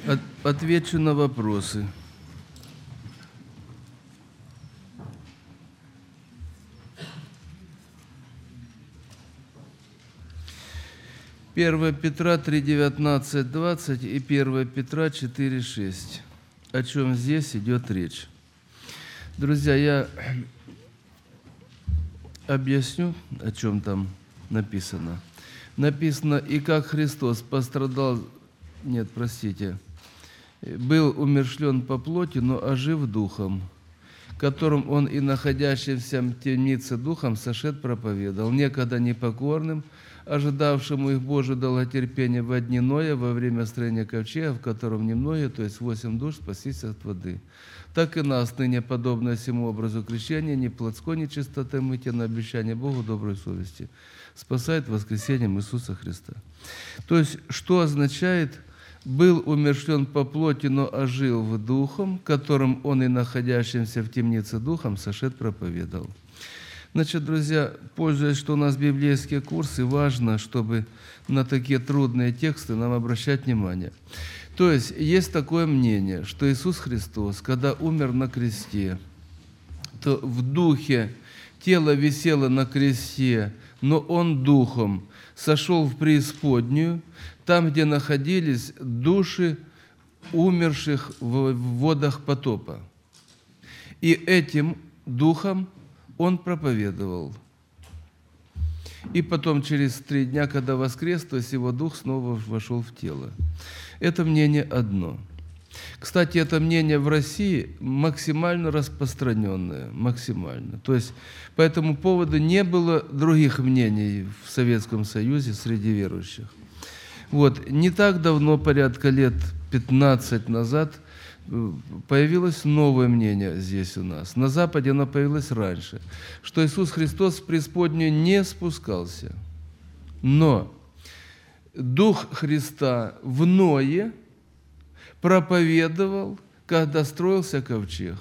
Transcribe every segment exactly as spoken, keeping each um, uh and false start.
От, отвечу на вопросы. первое Петра три, девятнадцать, двадцать и первое Петра четыре, шесть. О чем здесь идет речь? Друзья, я объясню, о чем там написано. Написано: «И как Христос пострадал, нет, простите, был умерщвлен по плоти, но ожив духом, которым Он и находящимся в темнице духом сошед проповедовал, некогда непокорным, ожидавшему их Божие долготерпение во дни Ноя, во время строения ковчега, в котором немногие, то есть восемь душ, спаслись от воды. Так и нас, ныне подобно всему образу крещения, ни плотской, ни чистоты мытья, на обещание Богу доброй совести, спасает воскресением Иисуса Христа». То есть, что означает «был умерщвлен по плоти, но ожил в духом, которым Он и находящимся в темнице духом сошед проповедовал». Значит, друзья, пользуясь, что у нас библейские курсы, важно, чтобы на такие трудные тексты нам обращать внимание. То есть, есть такое мнение, что Иисус Христос, когда умер на кресте, то в духе тело висело на кресте, но Он духом сошел в преисподнюю, там, где находились души умерших в водах потопа. И этим духом Он проповедовал. И потом, через три дня, когда воскрес, то есть Его дух снова вошел в тело. Это мнение одно. Кстати, это мнение в России максимально распространенное, максимально. То есть по этому поводу не было других мнений в Советском Союзе среди верующих. Вот. Не так давно, порядка лет пятнадцать назад, появилось новое мнение здесь у нас. На Западе оно появилось раньше, что Иисус Христос в преисподнюю не спускался. Но Дух Христа в Ное проповедовал, когда строился ковчег.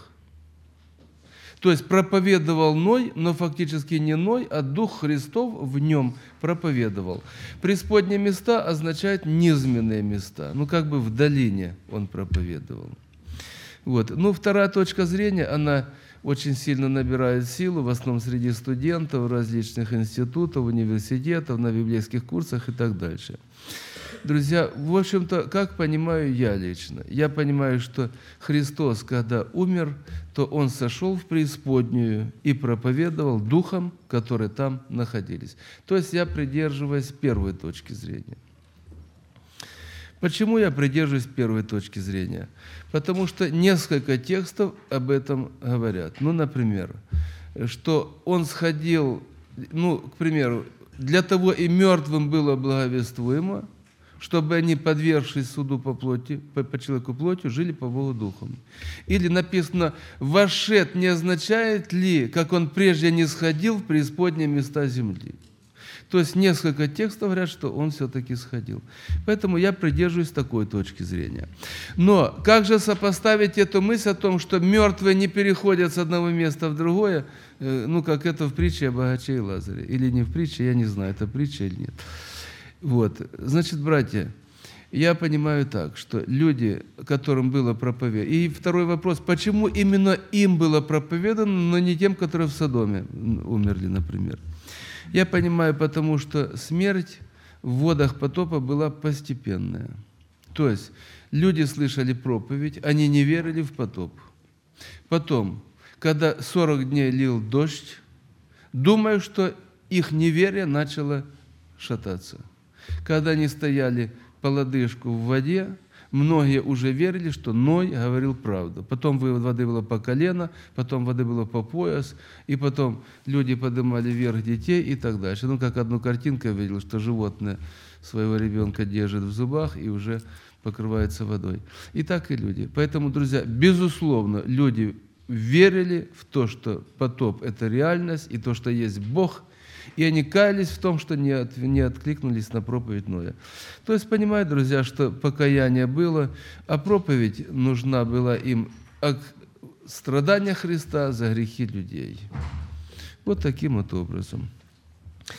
То есть проповедовал Ной, но фактически не Ной, а Дух Христов в нем проповедовал. Преисподние места означают низменные места, ну как бы в долине Он проповедовал. Вот. Ну, вторая точка зрения, она очень сильно набирает силу, в основном среди студентов различных институтов, университетов, на библейских курсах и так дальше. Друзья, в общем-то, как понимаю я лично? Я понимаю, что Христос, когда умер, то Он сошел в преисподнюю и проповедовал духом, которые там находились. То есть я придерживаюсь первой точки зрения. Почему я придерживаюсь первой точки зрения? Потому что несколько текстов об этом говорят. Ну, например, что Он сходил, ну, к примеру, для того и мертвым было благовествуемо, чтобы они, подвергшись суду по плоти, по, по человеку плотью, жили по Богу духом. Или написано: «Вошед» не означает ли, как Он прежде не сходил в преисподние места земли. То есть несколько текстов говорят, что Он все-таки сходил. Поэтому я придерживаюсь такой точки зрения. Но как же сопоставить эту мысль о том, что мертвые не переходят с одного места в другое, ну, как это в притче о богаче и Лазаре? Или не в притче, я не знаю, это притча или нет. Вот. Значит, братья, я понимаю так, что люди, которым было проповедано... И второй вопрос: почему именно им было проповедано, но не тем, которые в Содоме умерли, например? Я понимаю, потому что смерть в водах потопа была постепенная. То есть люди слышали проповедь, они не верили в потоп. Потом, когда сорок дней лил дождь, думаю, что их неверие начало шататься. Когда они стояли по лодыжку в воде, многие уже верили, что Ной говорил правду. Потом воды было по колено, потом воды было по пояс, и потом люди поднимали вверх детей и так дальше. Ну, как одну картинку я видел, что животное своего ребенка держит в зубах и уже покрывается водой. И так и люди. Поэтому, друзья, безусловно, люди верили в то, что потоп – это реальность, и то, что есть Бог, и они каялись в том, что не, от, не откликнулись на проповедь Ноя. То есть, понимаете, друзья, что покаяние было, а проповедь нужна была им о страданиях Христа за грехи людей. Вот таким вот образом.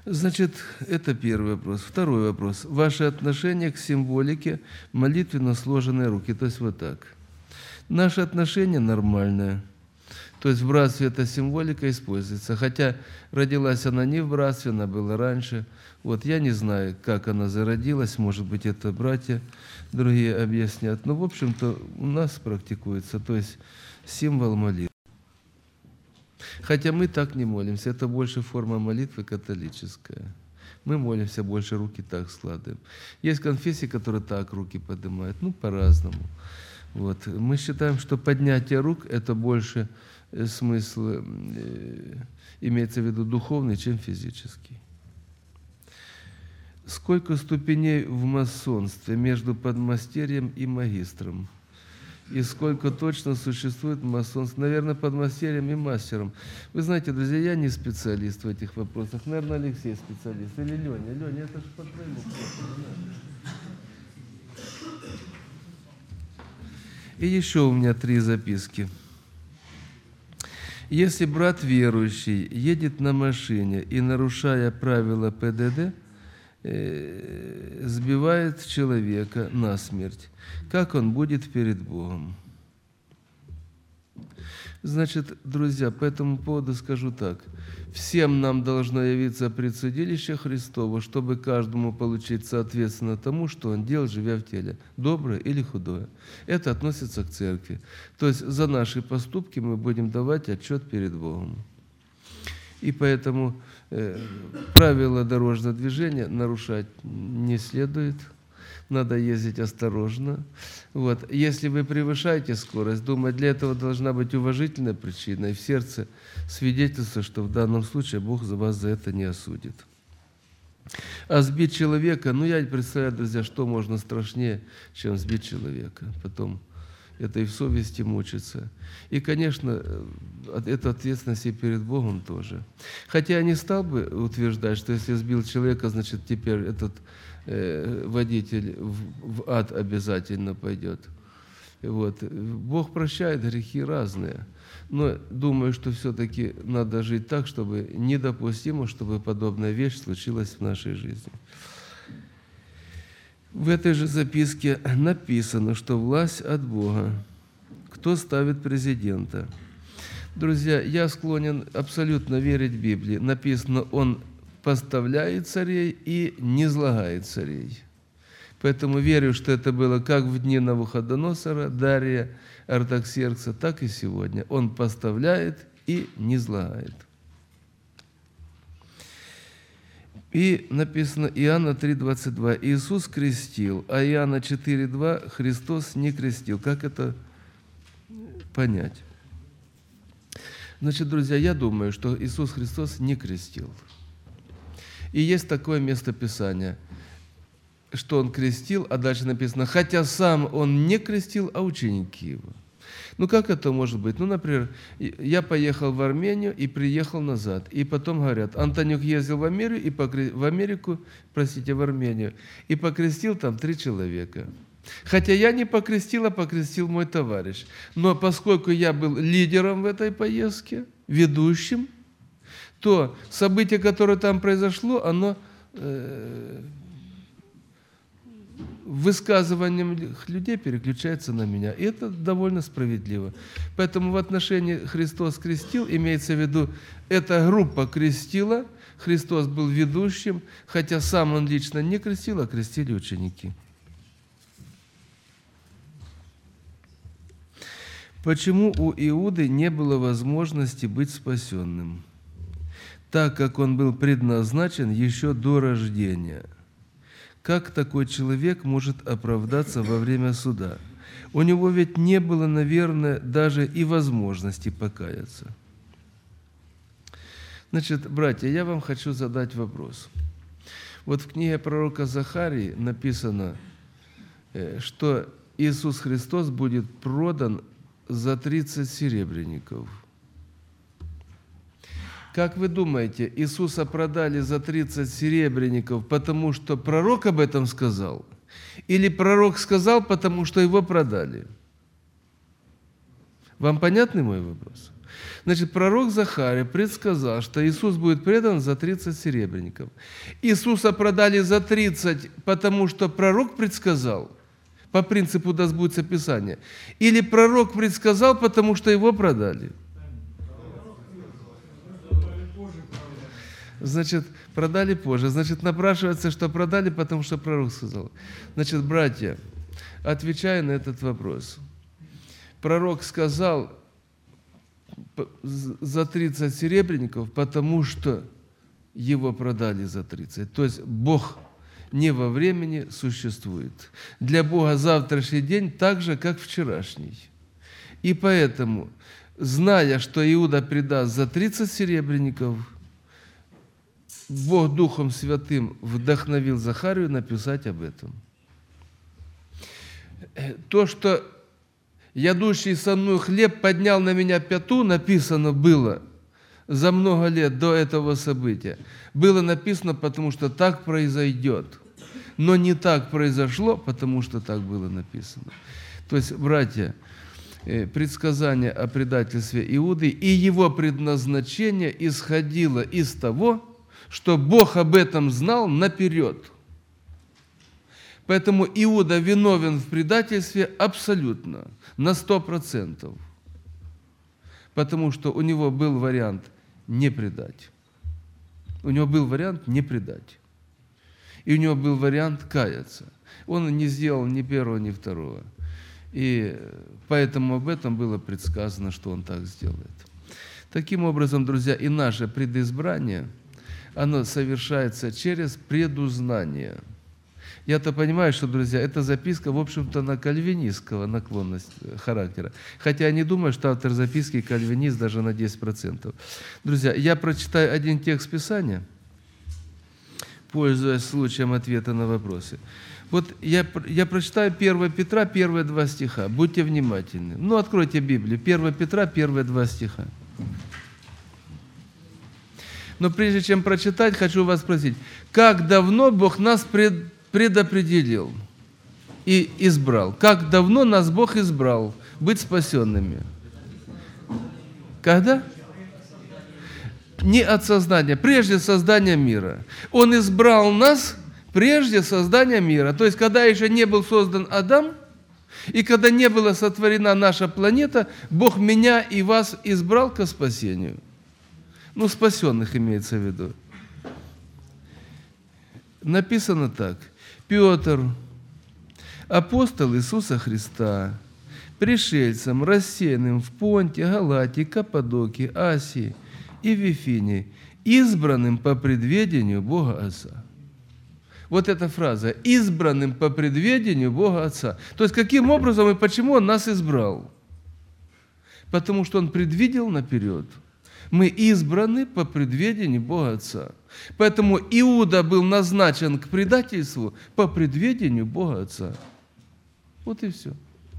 Значит, это первый вопрос. Второй вопрос. Ваше отношение к символике молитвенно сложенной руки. То есть вот так. Наше отношение нормальное. То есть в братстве эта символика используется. Хотя родилась она не в братстве, она была раньше. Вот я не знаю, как она зародилась. Может быть, это братья другие объяснят. Но, в общем-то, у нас практикуется. То есть символ молитвы. Хотя мы так не молимся, это больше форма молитвы католическая. Мы молимся больше, руки так складываем. Есть конфессии, которые так руки поднимают, ну, по-разному. Вот. Мы считаем, что поднятие рук – это больше смысл, э, имеется в виду духовный, чем физический. Сколько ступеней в масонстве между подмастерьем и магистром? И сколько точно существует масонство? Наверное, подмастерьем и мастером. Вы знаете, друзья, я не специалист в этих вопросах. Наверное, Алексей специалист. Или Леня. Леня, это же по твоему вопросу. И еще у меня три записки. Если брат верующий едет на машине и, нарушая правила ПДД, сбивает человека насмерть, как он будет перед Богом? Значит, друзья, по этому поводу скажу так. Всем нам должно явиться предсудилище Христово, чтобы каждому получить соответственно тому, что он делал, живя в теле, доброе или худое. Это относится к церкви. То есть за наши поступки мы будем давать отчет перед Богом. И поэтому э, правила дорожного движения нарушать не следует. Надо ездить осторожно. Вот. Если вы превышаете скорость, думаю, для этого должна быть уважительная причина, и в сердце свидетельство, что в данном случае Бог за вас за это не осудит. А сбить человека, ну я представляю, друзья, что можно страшнее, чем сбить человека. Потом это и в совести мучиться. И, конечно, это ответственность и перед Богом тоже. Хотя я не стал бы утверждать, что если сбил человека, значит, теперь этот э, водитель в, в ад обязательно пойдет. Вот. Бог прощает грехи разные. Но думаю, что все-таки надо жить так, чтобы недопустимо, чтобы подобная вещь случилась в нашей жизни. В этой же записке написано, что власть от Бога. Кто ставит президента? Друзья, я склонен абсолютно верить в Библии. Написано, Он поставляет царей и низлагает царей. Поэтому верю, что это было как в дни Навуходоносора, Дария, Артаксеркса, так и сегодня. Он поставляет и низлагает. И написано Иоанна три двадцать два. Иисус крестил, а Иоанна четыре два Христос не крестил. Как это понять? Значит, друзья, я думаю, что Иисус Христос не крестил. И есть такое местописание, что Он крестил, а дальше написано, хотя сам Он не крестил, а ученики Его. Ну, как это может быть? Ну, например, я поехал в Армению и приехал назад. И потом говорят, Антонюк ездил в Америку, и покре... в Америку, простите, в Армению, и покрестил там три человека. Хотя я не покрестил, а покрестил мой товарищ. Но поскольку я был лидером в этой поездке, ведущим, то событие, которое там произошло, оно э, высказыванием людей переключается на меня. И это довольно справедливо. Поэтому в отношении Христос крестил, имеется в виду, эта группа крестила, Христос был ведущим, хотя сам Он лично не крестил, а крестили ученики. Почему у Иуды не было возможности быть спасенным? Так как он был предназначен еще до рождения. Как такой человек может оправдаться во время суда? У него ведь не было, наверное, даже и возможности покаяться. Значит, братья, я вам хочу задать вопрос. Вот в книге пророка Захарии написано, что Иисус Христос будет продан за тридцать серебряников. Как вы думаете, Иисуса продали за тридцать серебряников, потому что пророк об этом сказал? Или пророк сказал, потому что его продали? Вам понятный мой вопрос? Значит, пророк Захария предсказал, что Иисус будет предан за тридцать серебряников. Иисуса продали за тридцать, потому что пророк предсказал, по принципу «да сбудется Писание». Или пророк предсказал, потому что его продали. Значит, продали позже. Значит, напрашивается, что продали, потому что пророк сказал. Значит, братья, отвечая на этот вопрос, пророк сказал за тридцать серебряников, потому что его продали за тридцать. То есть Бог не во времени существует. Для Бога завтрашний день так же, как вчерашний. И поэтому, зная, что Иуда предаст за тридцать серебряников, Бог Духом Святым вдохновил Захарию написать об этом. То, что «ядущий со мной хлеб поднял на меня пяту», написано было за много лет до этого события. Было написано, потому что так произойдет. Но не так произошло, потому что так было написано. То есть, братья, предсказание о предательстве Иуды и его предназначение исходило из того, что Бог об этом знал наперед. Поэтому Иуда виновен в предательстве абсолютно, на сто процентов. Потому что у него был вариант не предать. У него был вариант не предать. И у него был вариант каяться. Он не сделал ни первого, ни второго. И поэтому об этом было предсказано, что он так сделает. Таким образом, друзья, и наше предизбрание, оно совершается через предузнание. Я-то понимаю, что, друзья, эта записка, в общем-то, на кальвинистского наклонность характера. Хотя я не думаю, что автор записки кальвинист даже на десять процентов. Друзья, я прочитаю один текст Писания, пользуясь случаем ответа на вопросы. Вот я, я прочитаю первое Петра, первые два стиха. Будьте внимательны. Ну, откройте Библию. первое Петра, первые два стиха. Но прежде чем прочитать, хочу вас спросить, как давно Бог нас пред, предопределил и избрал? Как давно нас Бог избрал быть спасенными? Когда? Не от создания, прежде создания мира. Он избрал нас прежде создания мира. То есть, когда еще не был создан Адам, и когда не была сотворена наша планета, Бог меня и вас избрал ко спасению. Ну, спасенных имеется в виду. Написано так. Петр, апостол Иисуса Христа, пришельцам, рассеянным в Понте, Галатии, Каппадокии, Асии и Вифинии, избранным по предведению Бога Отца. Вот эта фраза «избранным по предведению Бога Отца». То есть, каким образом и почему Он нас избрал? Потому что Он предвидел наперед. Мы избраны по предведению Бога Отца. Поэтому Иуда был назначен к предательству по предведению Бога Отца. Вот и все.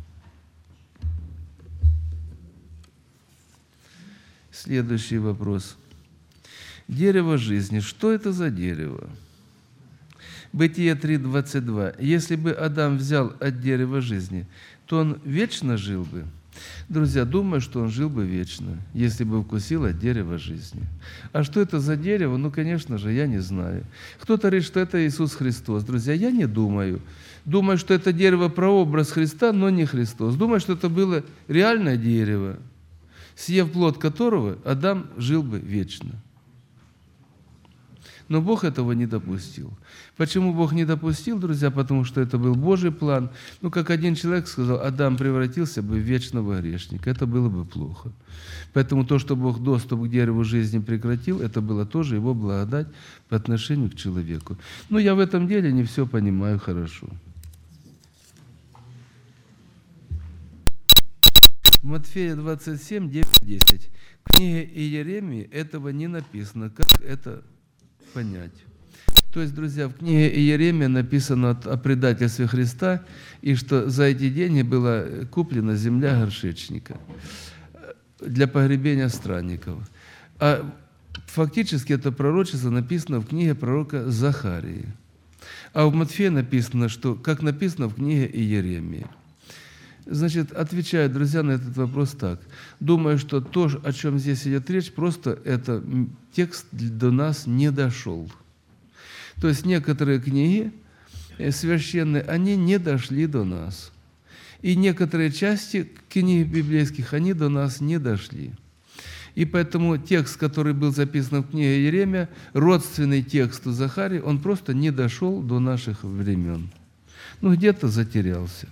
Следующий вопрос. Дерево жизни. Что это за дерево? Бытие три двадцать два. Если бы Адам взял от дерева жизни, то он вечно жил бы. Друзья, думаю, что он жил бы вечно, если бы вкусил от дерева жизни. А что это за дерево? Ну, конечно же, я не знаю. Кто-то говорит, что это Иисус Христос. Друзья, я не думаю. Думаю, что это дерево прообраз Христа, но не Христос. Думаю, что это было реальное дерево, съев плод которого Адам жил бы вечно. Но Бог этого не допустил. Почему Бог не допустил, друзья? Потому что это был Божий план. Ну, как один человек сказал, Адам превратился бы в вечного грешника. Это было бы плохо. Поэтому то, что Бог доступ к дереву жизни прекратил, это было тоже Его благодать по отношению к человеку. Но я в этом деле не все понимаю хорошо. Матфея двадцать семь, девять, десять. В книге Иеремии этого не написано. Как это понять? То есть, друзья, в книге Иеремия написано о предательстве Христа, и что за эти деньги была куплена земля горшечника для погребения странников. А фактически это пророчество написано в книге пророка Захарии. А в Матфея написано, что, как написано в книге Иеремии. Значит, отвечаю, друзья, на этот вопрос так. Думаю, что то, о чем здесь идет речь, просто это текст до нас не дошел. То есть некоторые книги священные, они не дошли до нас. И некоторые части книг библейских, они до нас не дошли. И поэтому текст, который был записан в книге Иеремия, родственный тексту Захарии, он просто не дошел до наших времен. Ну, где-то затерялся.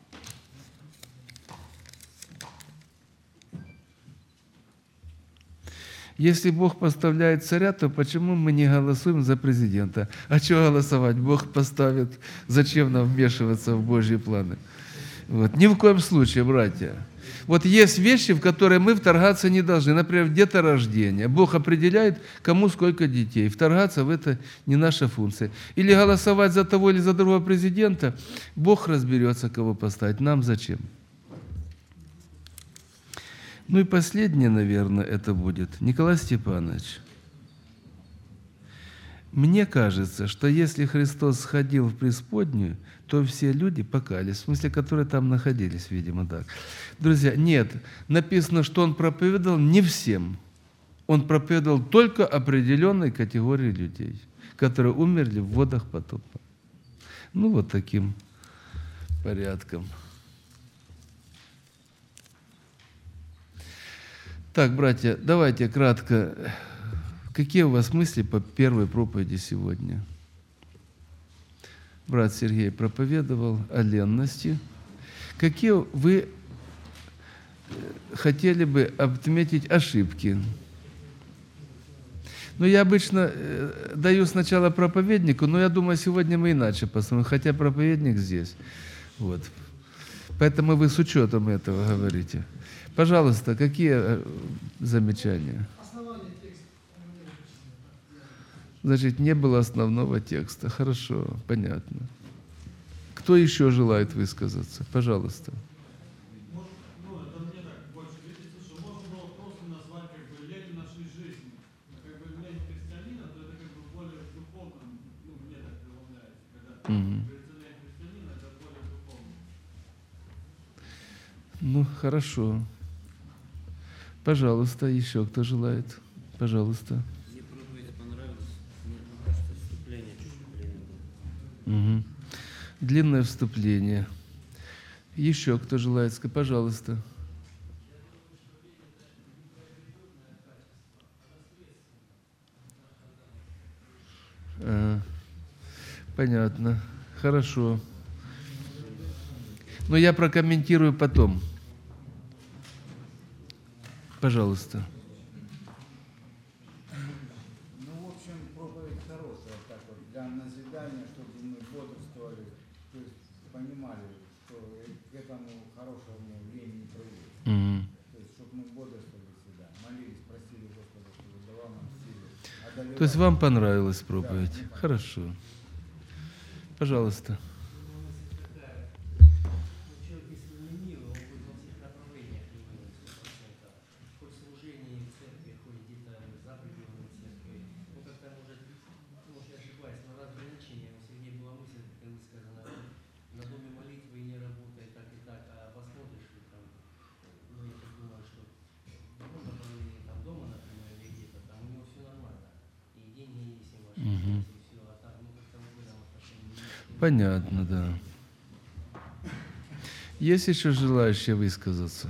Если Бог поставляет царя, то почему мы не голосуем за президента? А что голосовать? Бог поставит. Зачем нам вмешиваться в Божьи планы? Вот. Ни в коем случае, братья. Вот есть вещи, в которые мы вторгаться не должны. Например, деторождение. Бог определяет, кому сколько детей. Вторгаться в это не наша функция. Или голосовать за того или за другого президента. Бог разберется, кого поставить. Нам зачем? Ну и последнее, наверное, это будет. Николай Степанович, мне кажется, что если Христос сходил в преисподнюю, то все люди покались, в смысле, которые там находились, видимо, так. Друзья, нет, написано, что Он проповедовал не всем. Он проповедовал только определенной категории людей, которые умерли в водах потопа. Ну, вот таким порядком. Так, братья, давайте кратко. Какие у вас мысли по первой проповеди сегодня? Брат Сергей проповедовал о ленности. Какие вы хотели бы отметить ошибки? Ну, я обычно даю сначала проповеднику, но я думаю, сегодня мы иначе посмотрим, хотя проповедник здесь. Вот. Поэтому вы с учетом этого говорите. Пожалуйста, какие замечания? Значит, не было основного текста. Хорошо, понятно. Кто еще желает высказаться? Пожалуйста. Ну, это мне так больше видится, что можно было просто назвать как бы лень нашей жизни. Как бы лень христианина, то это как бы более духовно, ну, мне так преломляется. Когда говорится лень христианина, это более духовно. Ну, хорошо. Пожалуйста, еще кто желает? Пожалуйста. Мне проповедь понравилась. Мне кажется, вступление чуть-чуть длинное было. Угу. Длинное вступление. Еще кто желает сказать? Пожалуйста. А, понятно. Хорошо. Но я прокомментирую потом. Пожалуйста. Ну, в общем, проповедь хорошая, так вот, для назидания, чтобы мы бодрствовали, то есть понимали, что к этому хорошему времени приводит. Mm-hmm. То есть, чтобы мы бодрствовали всегда, молились, просили Господа, чтобы давал нам силы. Одолевать. То есть вам понравилась проповедь? Да, хорошо. Пожалуйста. Понятно, да. Есть еще желающие высказаться?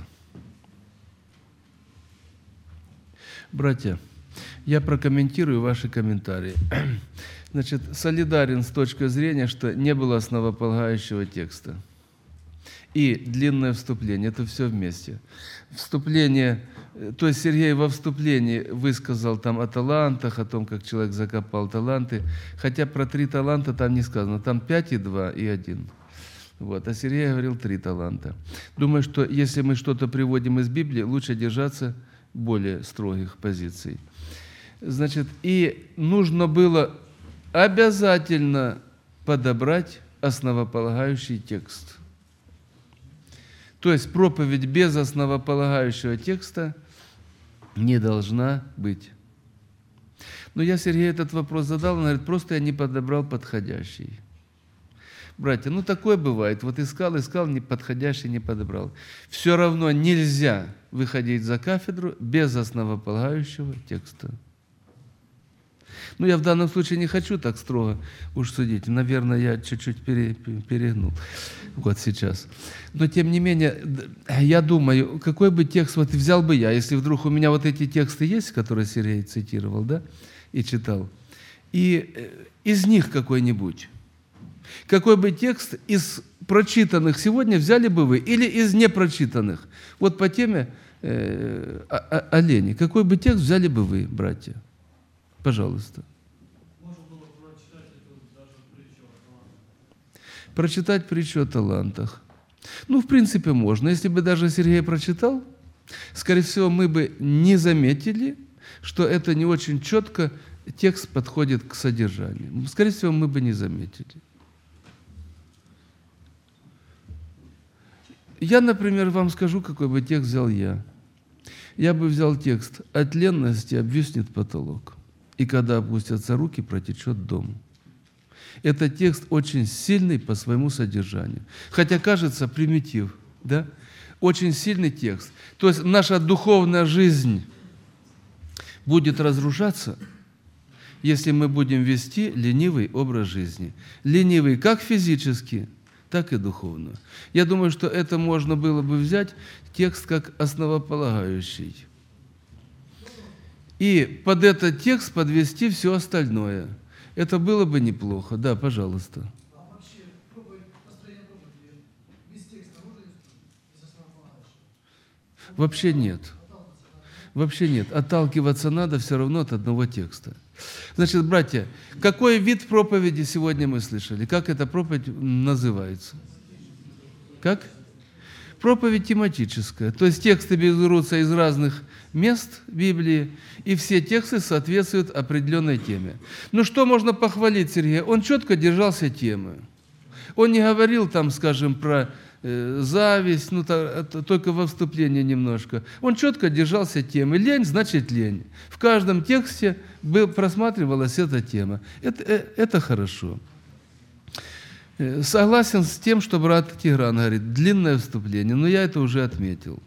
Братья, я прокомментирую ваши комментарии. Значит, солидарен с точки зрения, что не было основополагающего текста. И длинное вступление, это все вместе. Вступление, то есть Сергей во вступлении высказал там о талантах, о том, как человек закопал таланты, хотя про три таланта там не сказано, там пять и два и один. Вот. А Сергей говорил три таланта. Думаю, что если мы что-то приводим из Библии, лучше держаться более строгих позиций. Значит, и нужно было обязательно подобрать основополагающий текст. То есть проповедь без основополагающего текста не должна быть. Но я Сергею этот вопрос задал, он говорит, просто я не подобрал подходящий. Братья, ну такое бывает. Вот искал, искал, не подходящий не подобрал. Все равно нельзя выходить за кафедру без основополагающего текста. Ну, я в данном случае не хочу так строго уж судить. Наверное, я чуть-чуть пере, перегнул вот сейчас. Но, тем не менее, я думаю, какой бы текст вот взял бы я, если вдруг у меня вот эти тексты есть, которые Сергей цитировал, да, и читал, и из них какой-нибудь. Какой бы текст из прочитанных сегодня взяли бы вы, или из непрочитанных? Вот по теме э, о, о лени. Какой бы текст взяли бы вы, братья? Пожалуйста. Можно было прочитать эту даже притчу о талантах. Прочитать притчу о талантах. Ну, в принципе, можно. Если бы даже Сергей прочитал, скорее всего, мы бы не заметили, что это не очень четко текст подходит к содержанию. Скорее всего, мы бы не заметили. Я, например, вам скажу, какой бы текст взял я. Я бы взял текст «От ленности обвиснет потолок, и когда опустятся руки, протечет дом». Это текст очень сильный по своему содержанию. Хотя кажется примитив, да? Очень сильный текст. То есть наша духовная жизнь будет разрушаться, если мы будем вести ленивый образ жизни. Ленивый как физически, так и духовно. Я думаю, что это можно было бы взять текст как основополагающий. И под этот текст подвести все остальное. Это было бы неплохо. Да, пожалуйста. А вообще, проповедь, построение проповеди без текста можно из основополагающего? Вообще нет. Вообще нет. Отталкиваться надо все равно от одного текста. Значит, братья, какой вид проповеди сегодня мы слышали? Как эта проповедь называется? Как? Проповедь тематическая. То есть тексты берутся из разных мест Библии, и все тексты соответствуют определенной теме. Ну что можно похвалить Сергея? Он четко держался темы. Он не говорил там, скажем, про э, зависть, ну то, то, только во вступлении немножко. Он четко держался темы. Лень значит лень. В каждом тексте был, просматривалась эта тема. Это, э, это хорошо. Согласен с тем, что брат Тигран говорит, длинное вступление, но я это уже отметил.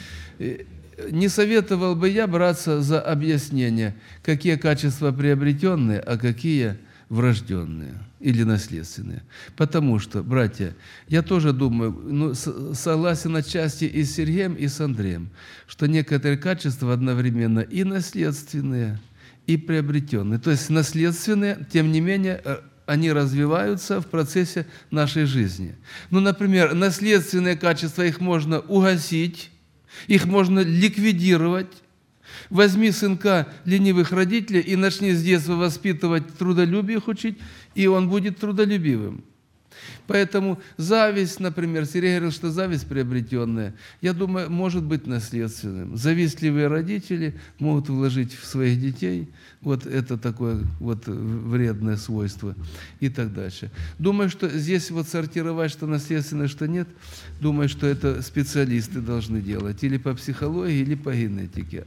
Не советовал бы я браться за объяснение, какие качества приобретенные, а какие врожденные или наследственные. Потому что, братья, я тоже думаю, ну, согласен отчасти и с Сергеем, и с Андреем, что некоторые качества одновременно и наследственные, и приобретенные. То есть наследственные, тем не менее, они развиваются в процессе нашей жизни. Ну, например, наследственные качества, их можно угасить, их можно ликвидировать. Возьми сынка ленивых родителей и начни с детства воспитывать, трудолюбие их учить, и он будет трудолюбивым. Поэтому зависть, например, Сергей говорил, что зависть приобретенная, я думаю, может быть наследственным. Завистливые родители могут вложить в своих детей вот это такое вот вредное свойство и так дальше. Думаю, что здесь вот сортировать, что наследственное, что нет, думаю, что это специалисты должны делать или по психологии, или по генетике.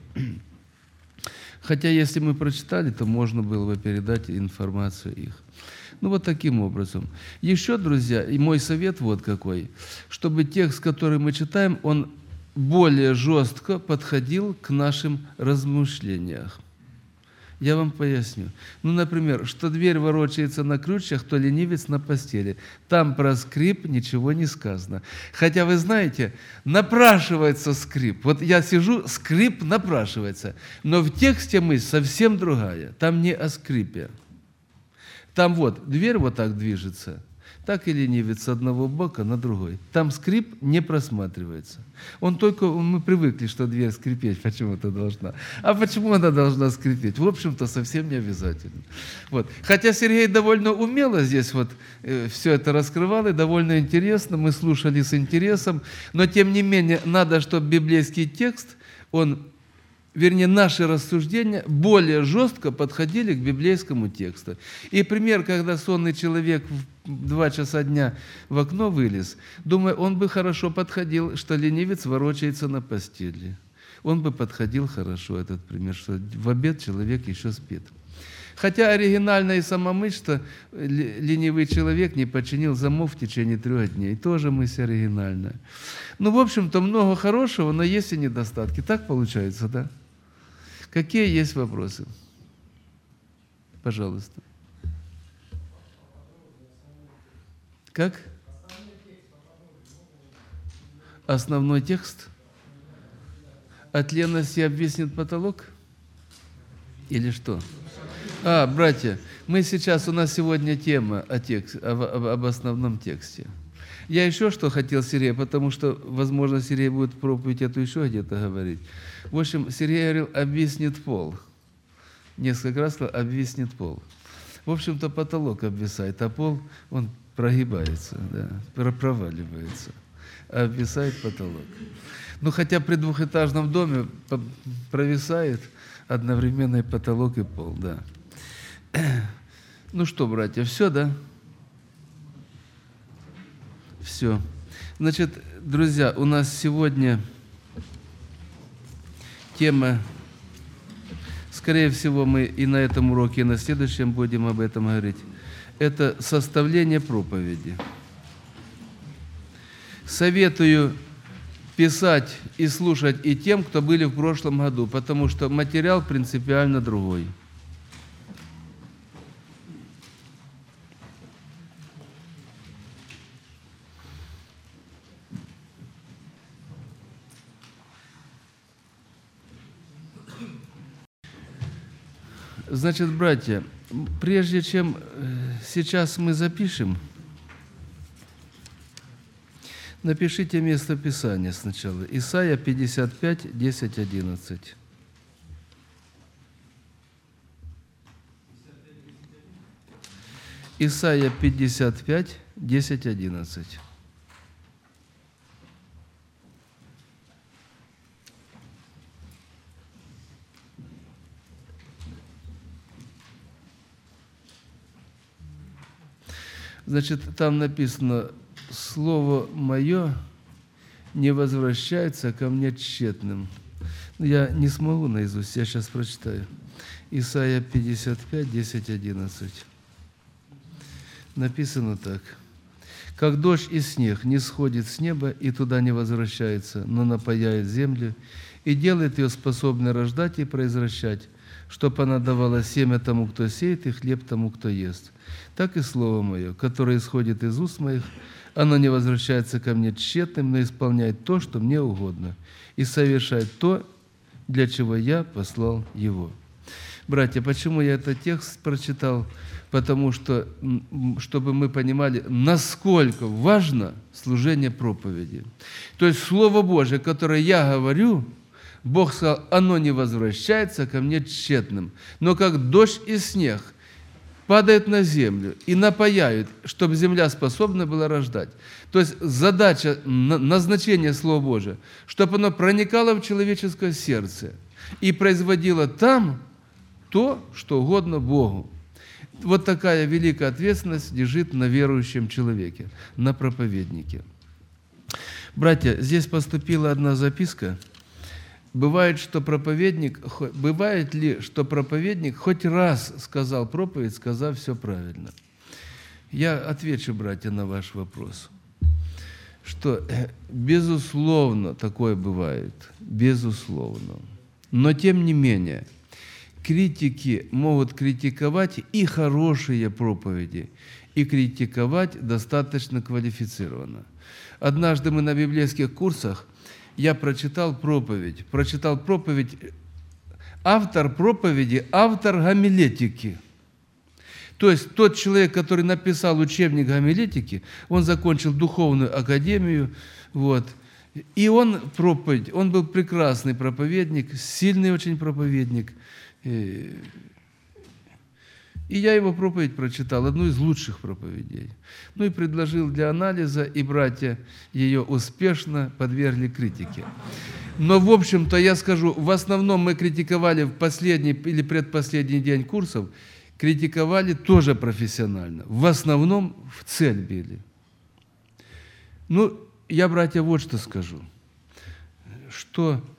Хотя, если мы прочитали, то можно было бы передать информацию их. Ну, вот таким образом. Еще, друзья, и мой совет вот какой, чтобы текст, который мы читаем, он более жестко подходил к нашим размышлениям. Я вам поясню. Ну, например, что дверь ворочается на крючьях, то ленивец на постели. Там про скрип ничего не сказано. Хотя, вы знаете, напрашивается скрип. Вот я сижу, скрип напрашивается. Но в тексте мысль совсем другая. Там не о скрипе. Там вот дверь вот так движется, так и ленивец с одного бока на другой. Там скрип не просматривается. Он только, мы привыкли, что дверь скрипеть почему-то должна. А почему она должна скрипеть? В общем-то, совсем не обязательно. Вот. Хотя Сергей довольно умело здесь вот э, все это раскрывал, и довольно интересно, мы слушали с интересом, но тем не менее надо, чтобы библейский текст, он... Вернее, наши рассуждения более жестко подходили к библейскому тексту. И пример, когда сонный человек в два часа дня в окно вылез, думаю, он бы хорошо подходил, что ленивец ворочается на постели. Он бы подходил хорошо, этот пример, что в обед человек еще спит. Хотя оригинально и сама мысль, что ленивый человек не починил замок в течение трех дней. Тоже мысль оригинальная. Ну, в общем-то, много хорошего, но есть и недостатки. Так получается, да? Какие есть вопросы? Пожалуйста. Как? Основной текст? От ленности обвиснет потолок? Или что? А, братья, мы сейчас, у нас сегодня тема о текст, об, об, об основном тексте. Я еще что хотел, Сергей, потому что, возможно, Сергей будет проповедь эту еще где-то говорить. В общем, Сергей говорил, обвиснет пол. Несколько раз сказал, обвиснет пол. В общем-то, потолок обвисает, а пол, он прогибается, да, проваливается. А обвисает потолок. Ну, хотя при двухэтажном доме провисает одновременно и потолок, и пол, да. Ну что, братья, все, да? Все. Значит, друзья, у нас сегодня тема, скорее всего, мы и на этом уроке, и на следующем будем об этом говорить, это составление проповеди. Советую писать и слушать и тем, кто были в прошлом году, потому что материал принципиально другой. Значит, братья, прежде чем сейчас мы запишем, напишите место Писания сначала. Исайя пятьдесят пять, десять, одиннадцать. Исайя пятьдесят пять, десять, одиннадцать. Значит, там написано: «Слово мое не возвращается ко мне тщетным». Я не смогу наизусть, я сейчас прочитаю. Исайя пятьдесят пять, десять, одиннадцать. Написано так: «Как дождь и снег не сходит с неба и туда не возвращается, но напояет землю и делает ее способной рождать и произвращать, чтоб она давала семя тому, кто сеет, и хлеб тому, кто ест. Так и слово мое, которое исходит из уст моих, оно не возвращается ко мне тщетным, но исполняет то, что мне угодно, и совершает то, для чего я послал его». Братья, почему я этот текст прочитал? Потому что, чтобы мы понимали, насколько важно служение проповеди. То есть Слово Божие, которое я говорю, Бог сказал, оно не возвращается ко мне тщетным, но как дождь и снег падает на землю и напаяют, чтобы земля способна была рождать. То есть задача, назначение Слова Божия, чтобы оно проникало в человеческое сердце и производило там то, что угодно Богу. Вот такая великая ответственность лежит на верующем человеке, на проповеднике. Братья, здесь поступила одна записка. Бывает, что проповедник, бывает ли, что проповедник хоть раз сказал проповедь, сказав все правильно? Я отвечу, братья, на ваш вопрос, что безусловно такое бывает, безусловно. Но тем не менее, критики могут критиковать и хорошие проповеди, и критиковать достаточно квалифицированно. Однажды мы на библейских курсах я прочитал проповедь, прочитал проповедь, автор проповеди, автор гомилетики. То есть тот человек, который написал учебник гомилетики, он закончил духовную академию, вот, и он проповедь, он был прекрасный проповедник, сильный очень проповедник. И я его проповедь прочитал, одну из лучших проповедей. Ну и предложил для анализа, и братья ее успешно подвергли критике. Но, в общем-то, я скажу, в основном мы критиковали в последний или предпоследний день курсов, критиковали тоже профессионально. В основном в цель били. Ну, я, братья, вот что скажу, что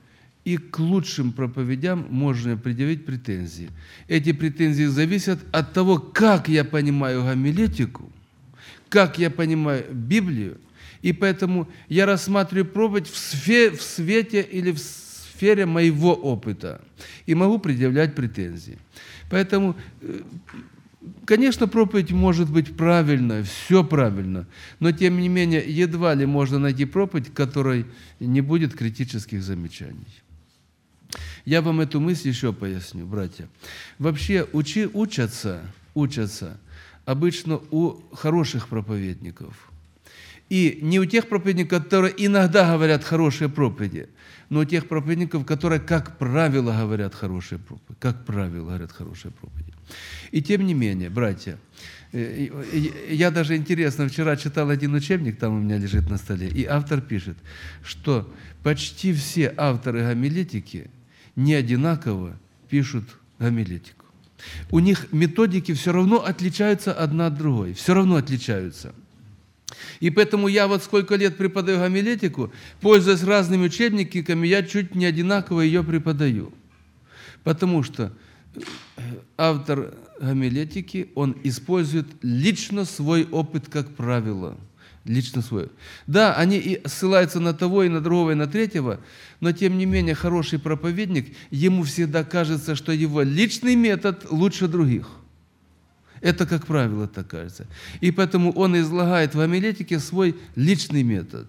и к лучшим проповедям можно предъявить претензии. Эти претензии зависят от того, как я понимаю гомилетику, как я понимаю Библию, и поэтому я рассматриваю проповедь в, сфе, в свете или в сфере моего опыта и могу предъявлять претензии. Поэтому, конечно, проповедь может быть правильной, все правильно, но тем не менее едва ли можно найти проповедь, в которой не будет критических замечаний. Я вам эту мысль еще поясню, братья. Вообще учи, учатся, учатся обычно у хороших проповедников. И не у тех проповедников, которые иногда говорят хорошие проповеди, но у тех проповедников, которые, как правило, говорят хорошие проповеди. Как правило, говорят хорошие проповеди. И тем не менее, братья, я даже интересно, вчера читал один учебник, там у меня лежит на столе, и автор пишет, что почти все авторы гомилетики не одинаково пишут гомилетику. У них методики все равно отличаются одна от другой, все равно отличаются. И поэтому я вот сколько лет преподаю гомилетику, пользуясь разными учебниками, я чуть не одинаково ее преподаю. Потому что автор гомилетики, он использует лично свой опыт, как правило. Лично свой. Да, они и ссылаются на того, и на другого, и на третьего, но тем не менее хороший проповедник, ему всегда кажется, что его личный метод лучше других. Это, как правило, так кажется. И поэтому он излагает в гомилетике свой личный метод.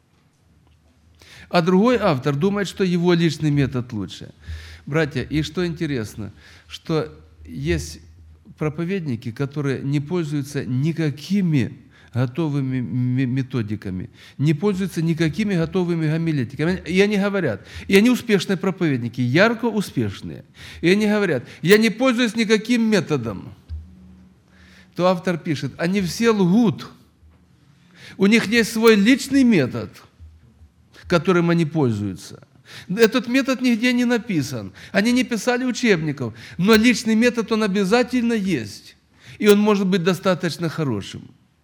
А другой автор думает, что его личный метод лучше. Братья, и что интересно, что есть проповедники, которые не пользуются никакими готовыми методиками, не пользуются никакими готовыми гомилетиками. И они говорят, и они успешные проповедники, ярко успешные. И они говорят, я не пользуюсь никаким методом. То автор пишет, они все лгут. У них есть свой личный метод, которым они пользуются. Этот метод нигде не написан. Они не писали учебников, но личный метод, он обязательно есть. И он может быть достаточно хорошим.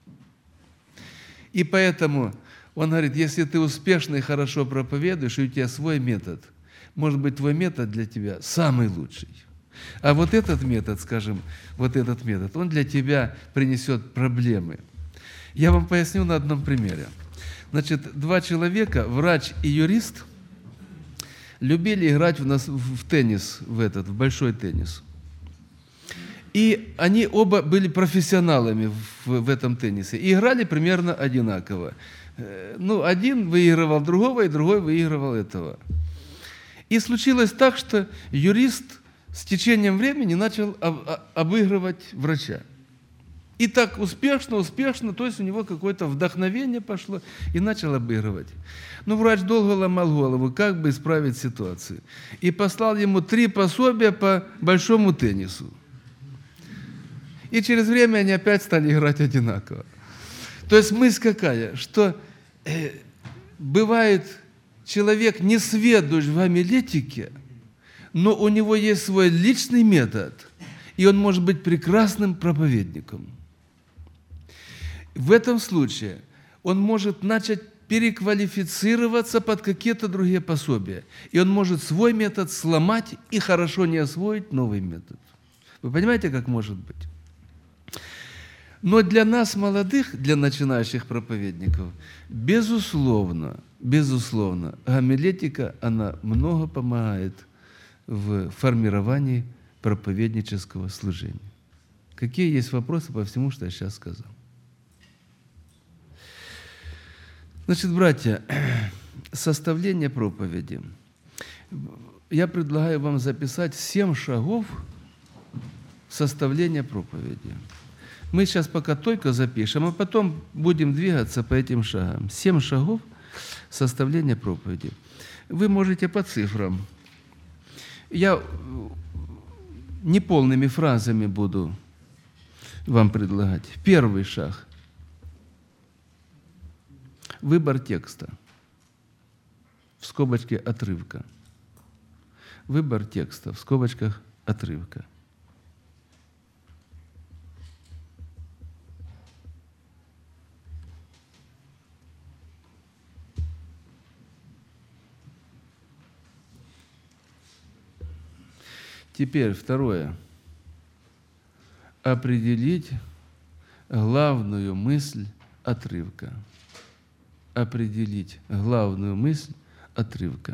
И поэтому он говорит, если ты успешно и хорошо проповедуешь, и у тебя свой метод, может быть, твой метод для тебя самый лучший. А вот этот метод, скажем, вот этот метод, он для тебя принесет проблемы. Я вам поясню на одном примере. Значит, два человека, врач и юрист, любили играть в, нас, в теннис, в этот, в большой теннис. И они оба были профессионалами в, в этом теннисе. И играли примерно одинаково. Ну, один выигрывал другого, и другой выигрывал этого. И случилось так, что юрист с течением времени начал обыгрывать врача. И так успешно, успешно, то есть у него какое-то вдохновение пошло, и начал обыгрывать. Но врач долго ломал голову, как бы исправить ситуацию. И послал ему три пособия по большому теннису. И через время они опять стали играть одинаково. То есть мысль какая? Что э, бывает человек не сведущ в гомилетике, но у него есть свой личный метод, и он может быть прекрасным проповедником. В этом случае он может начать переквалифицироваться под какие-то другие пособия. И он может свой метод сломать и хорошо не освоить новый метод. Вы понимаете, как может быть? Но для нас, молодых, для начинающих проповедников, безусловно, безусловно, гомилетика, она много помогает в формировании проповеднического служения. Какие есть вопросы по всему, что я сейчас сказал? Значит, братья, составление проповеди. Я предлагаю вам записать семь шагов составления проповеди. Мы сейчас пока только запишем, а потом будем двигаться по этим шагам. Семь шагов составления проповеди. Вы можете по цифрам. Я неполными фразами буду вам предлагать. Первый шаг. Выбор текста. В скобочке отрывка. Выбор текста в скобочках отрывка. Теперь второе. Определить главную мысль отрывка. Определить главную мысль отрывка.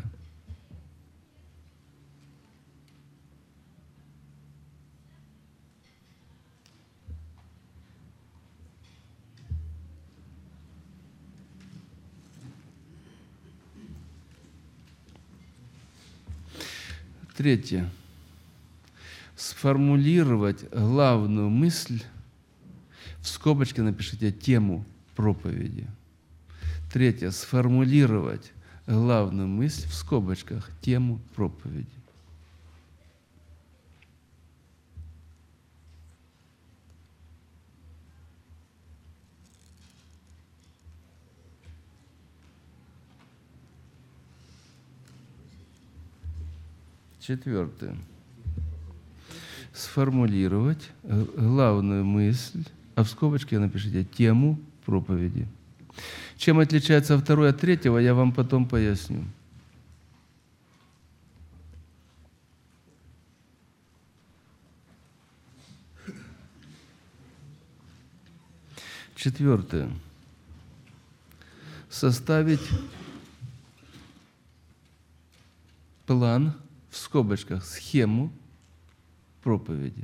Третье. Сформулировать главную мысль, в скобочке напишите тему проповеди. Третье. Сформулировать главную мысль, в скобочках тему проповеди. Четвертое. Сформулировать главную мысль, а в скобочке напишите тему проповеди. Чем отличается второе от третьего, я вам потом поясню. Четвертое. Составить план, в скобочках, схему проповеди.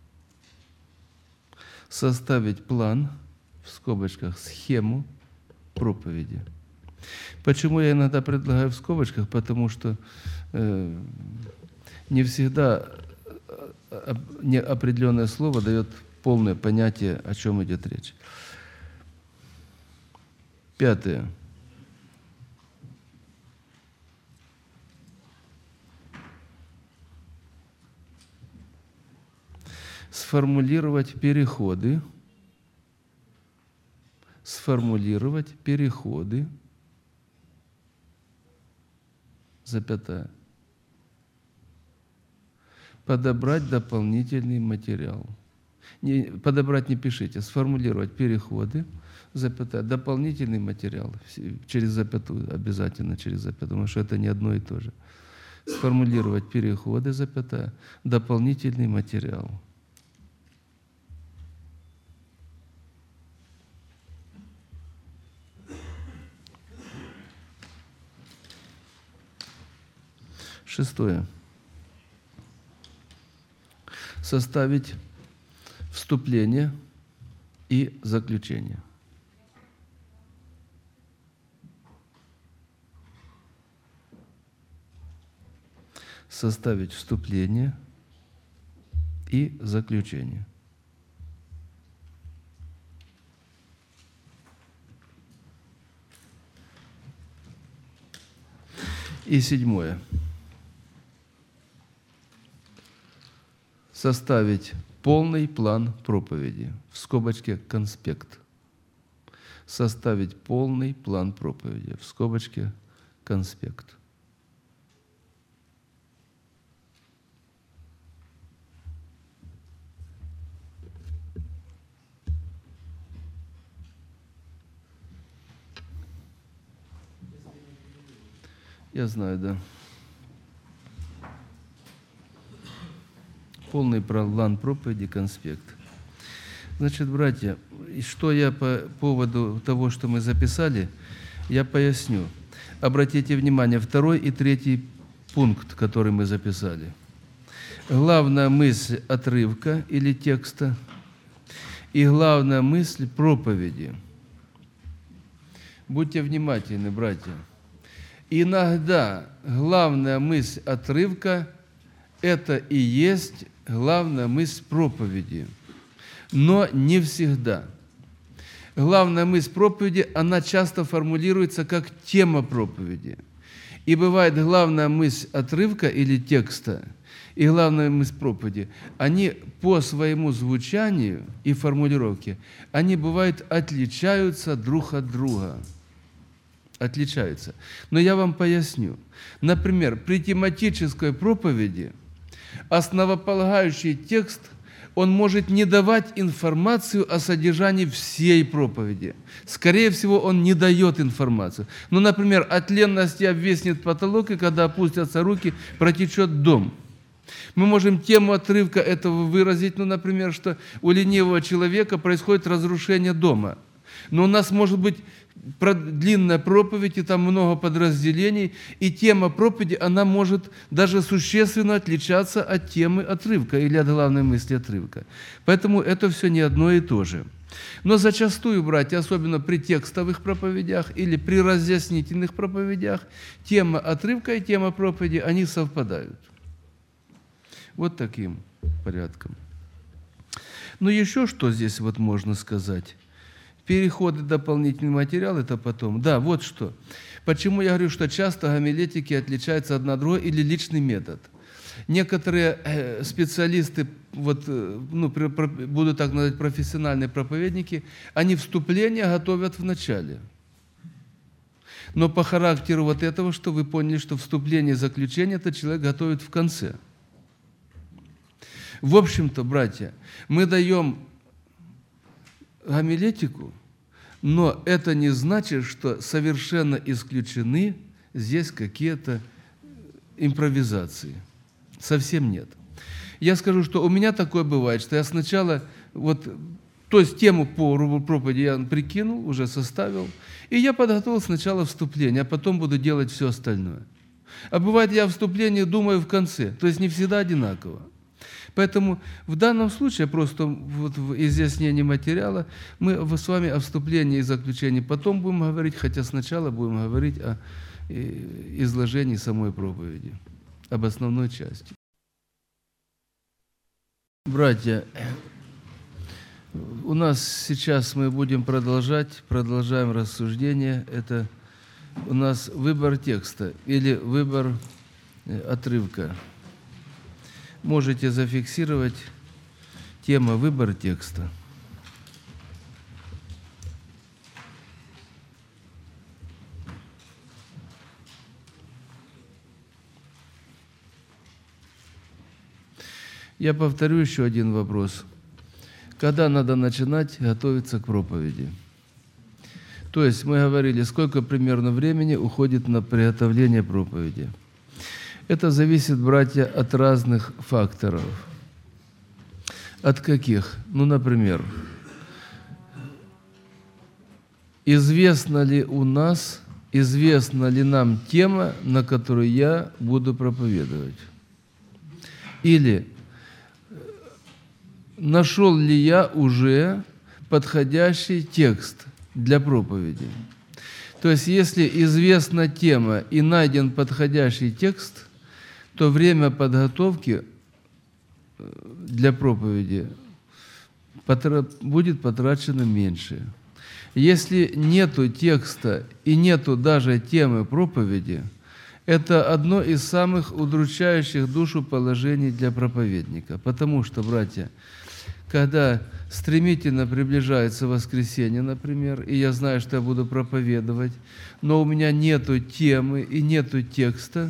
Составить план, в скобочках, схему проповеди. Почему я иногда предлагаю в скобочках? Потому что э, не всегда определенное слово дает полное понятие, о чем идет речь. Пятое. Сформулировать переходы, сформулировать переходы, запятая, подобрать дополнительный материал. Не, подобрать не пишите, сформулировать переходы, запятая, дополнительный материал, через запятую, обязательно через запятую, потому что это не одно и то же. Сформулировать переходы, запятая, дополнительный материал. Шестое. Составить вступление и заключение. Составить вступление и заключение. И седьмое. Составить полный план проповеди, в скобочке конспект. Составить полный план проповеди, в скобочке конспект. Я знаю, да. Полный план проповеди, конспект. Значит, братья, что я по поводу того, что мы записали, я поясню. Обратите внимание, второй и третий пункт, который мы записали. Главная мысль отрывка или текста и главная мысль проповеди. Будьте внимательны, братья. Иногда главная мысль отрывка – это и есть главная мысль проповеди, но не всегда. Главная мысль проповеди, она часто формулируется как тема проповеди. И бывает главная мысль отрывка или текста и главная мысль проповеди, они по своему звучанию и формулировке, они бывают отличаются друг от друга. Отличаются. Но я вам поясню. Например, при тематической проповеди основополагающий текст, он может не давать информацию о содержании всей проповеди. Скорее всего, он не дает информацию. Ну, например, от ленности обвиснет потолок, и когда опустятся руки, протечет дом. Мы можем тему отрывка этого выразить, ну, например, что у ленивого человека происходит разрушение дома. Но у нас может быть длинная проповедь, и там много подразделений, и тема проповеди, она может даже существенно отличаться от темы отрывка или от главной мысли отрывка. Поэтому это все не одно и то же. Но зачастую, братья, особенно при текстовых проповедях или при разъяснительных проповедях, тема отрывка и тема проповеди, они совпадают. Вот таким порядком. Но еще что здесь вот можно сказать? Переходы, дополнительный материал, это потом. Да, вот что. Почему я говорю, что часто гомилетики отличаются одна от другой или личный метод. Некоторые специалисты, вот, ну, буду так называть, профессиональные проповедники, они вступление готовят в начале. Но по характеру вот этого, что вы поняли, что вступление и заключение этот человек готовит в конце. В общем-то, братья, мы даем гомилетику, но это не значит, что совершенно исключены здесь какие-то импровизации. Совсем нет. Я скажу, что у меня такое бывает, что я сначала, вот, то есть тему по проповеди я прикинул, уже составил, и я подготовил сначала вступление, а потом буду делать все остальное. А бывает, я вступление думаю в конце, то есть не всегда одинаково. Поэтому в данном случае, просто вот в изъяснении материала, мы с вами о вступлении и заключении потом будем говорить, хотя сначала будем говорить о изложении самой проповеди, об основной части. Братья, у нас сейчас мы будем продолжать, продолжаем рассуждение. Это у нас выбор текста или выбор отрывка. Можете зафиксировать тема «Выбор текста». Я повторю еще один вопрос. Когда надо начинать готовиться к проповеди? То есть мы говорили, сколько примерно времени уходит на приготовление проповеди. Это зависит, братья, от разных факторов. От каких? Ну, например, известна ли у нас, известна ли нам тема, на которую я буду проповедовать? Или нашел ли я уже подходящий текст для проповеди? То есть, если известна тема и найден подходящий текст, то время подготовки для проповеди будет потрачено меньше. Если нету текста и нету даже темы проповеди, это одно из самых удручающих душу положений для проповедника. Потому что, братья, когда стремительно приближается воскресенье, например, и я знаю, что я буду проповедовать, но у меня нету темы и нету текста,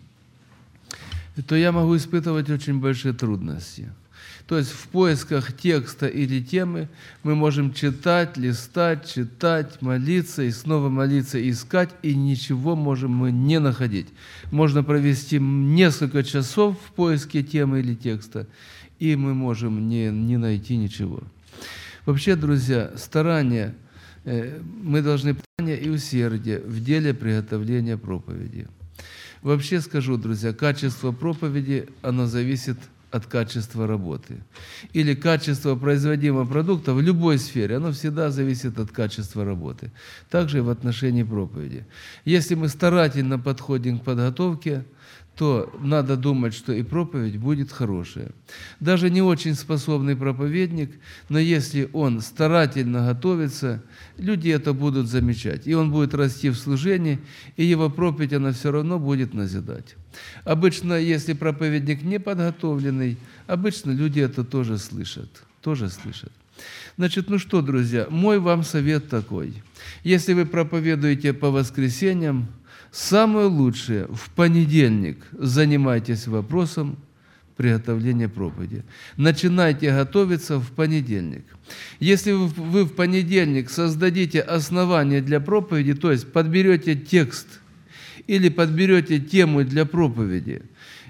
то я могу испытывать очень большие трудности. То есть в поисках текста или темы мы можем читать, листать, читать, молиться и снова молиться, искать, и ничего можем мы не находить. Можно провести несколько часов в поиске темы или текста, и мы можем не, не найти ничего. Вообще, друзья, старание, мы должны старание и усердие в деле приготовления проповеди. Вообще скажу, друзья, качество проповеди, оно зависит от качества работы. Или качество производимого продукта в любой сфере, оно всегда зависит от качества работы. Также и в отношении проповеди. Если мы старательно подходим к подготовке, то надо думать, что и проповедь будет хорошая. Даже не очень способный проповедник, но если он старательно готовится, люди это будут замечать. И он будет расти в служении, и его проповедь, она все равно будет назидать. Обычно, если проповедник не подготовленный, обычно люди это тоже слышат. Тоже слышат. Значит, ну что, друзья, мой вам совет такой. Если вы проповедуете по воскресеньям, самое лучшее в понедельник занимайтесь вопросом приготовления проповеди. Начинайте готовиться в понедельник. Если вы в понедельник создадите основание для проповеди, то есть подберете текст или подберете тему для проповеди,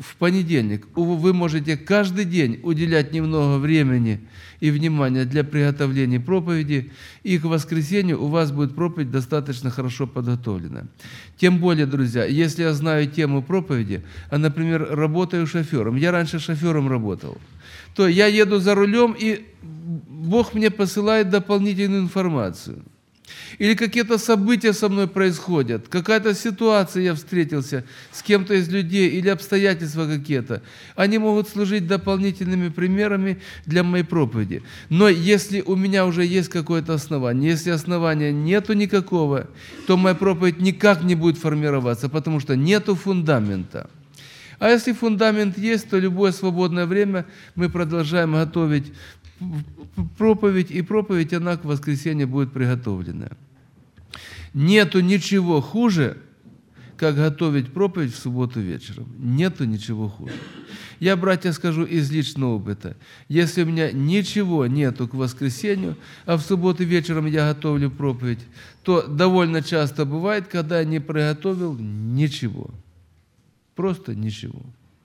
в понедельник вы можете каждый день уделять немного времени и внимания для приготовления проповеди, и к воскресенью у вас будет проповедь достаточно хорошо подготовлена. Тем более, друзья, если я знаю тему проповеди, а, например, работаю шофером, я раньше шофером работал, то я еду за рулем, и Бог мне посылает дополнительную информацию. Или какие-то события со мной происходят, какая-то ситуация, я встретился с кем-то из людей, или обстоятельства какие-то. Они могут служить дополнительными примерами для моей проповеди. Но если у меня уже есть какое-то основание, если основания нету никакого, то моя проповедь никак не будет формироваться, потому что нету фундамента. А если фундамент есть, то любое свободное время мы продолжаем готовить проповедь, и проповедь, она к воскресенью будет приготовлена. Нету ничего хуже, как готовить проповедь в субботу вечером. Нету ничего хуже. Я, братья, скажу из личного опыта. Если у меня ничего нету к воскресенью, а в субботу вечером я готовлю проповедь, то довольно часто бывает, когда я не приготовил ничего. Просто ничего.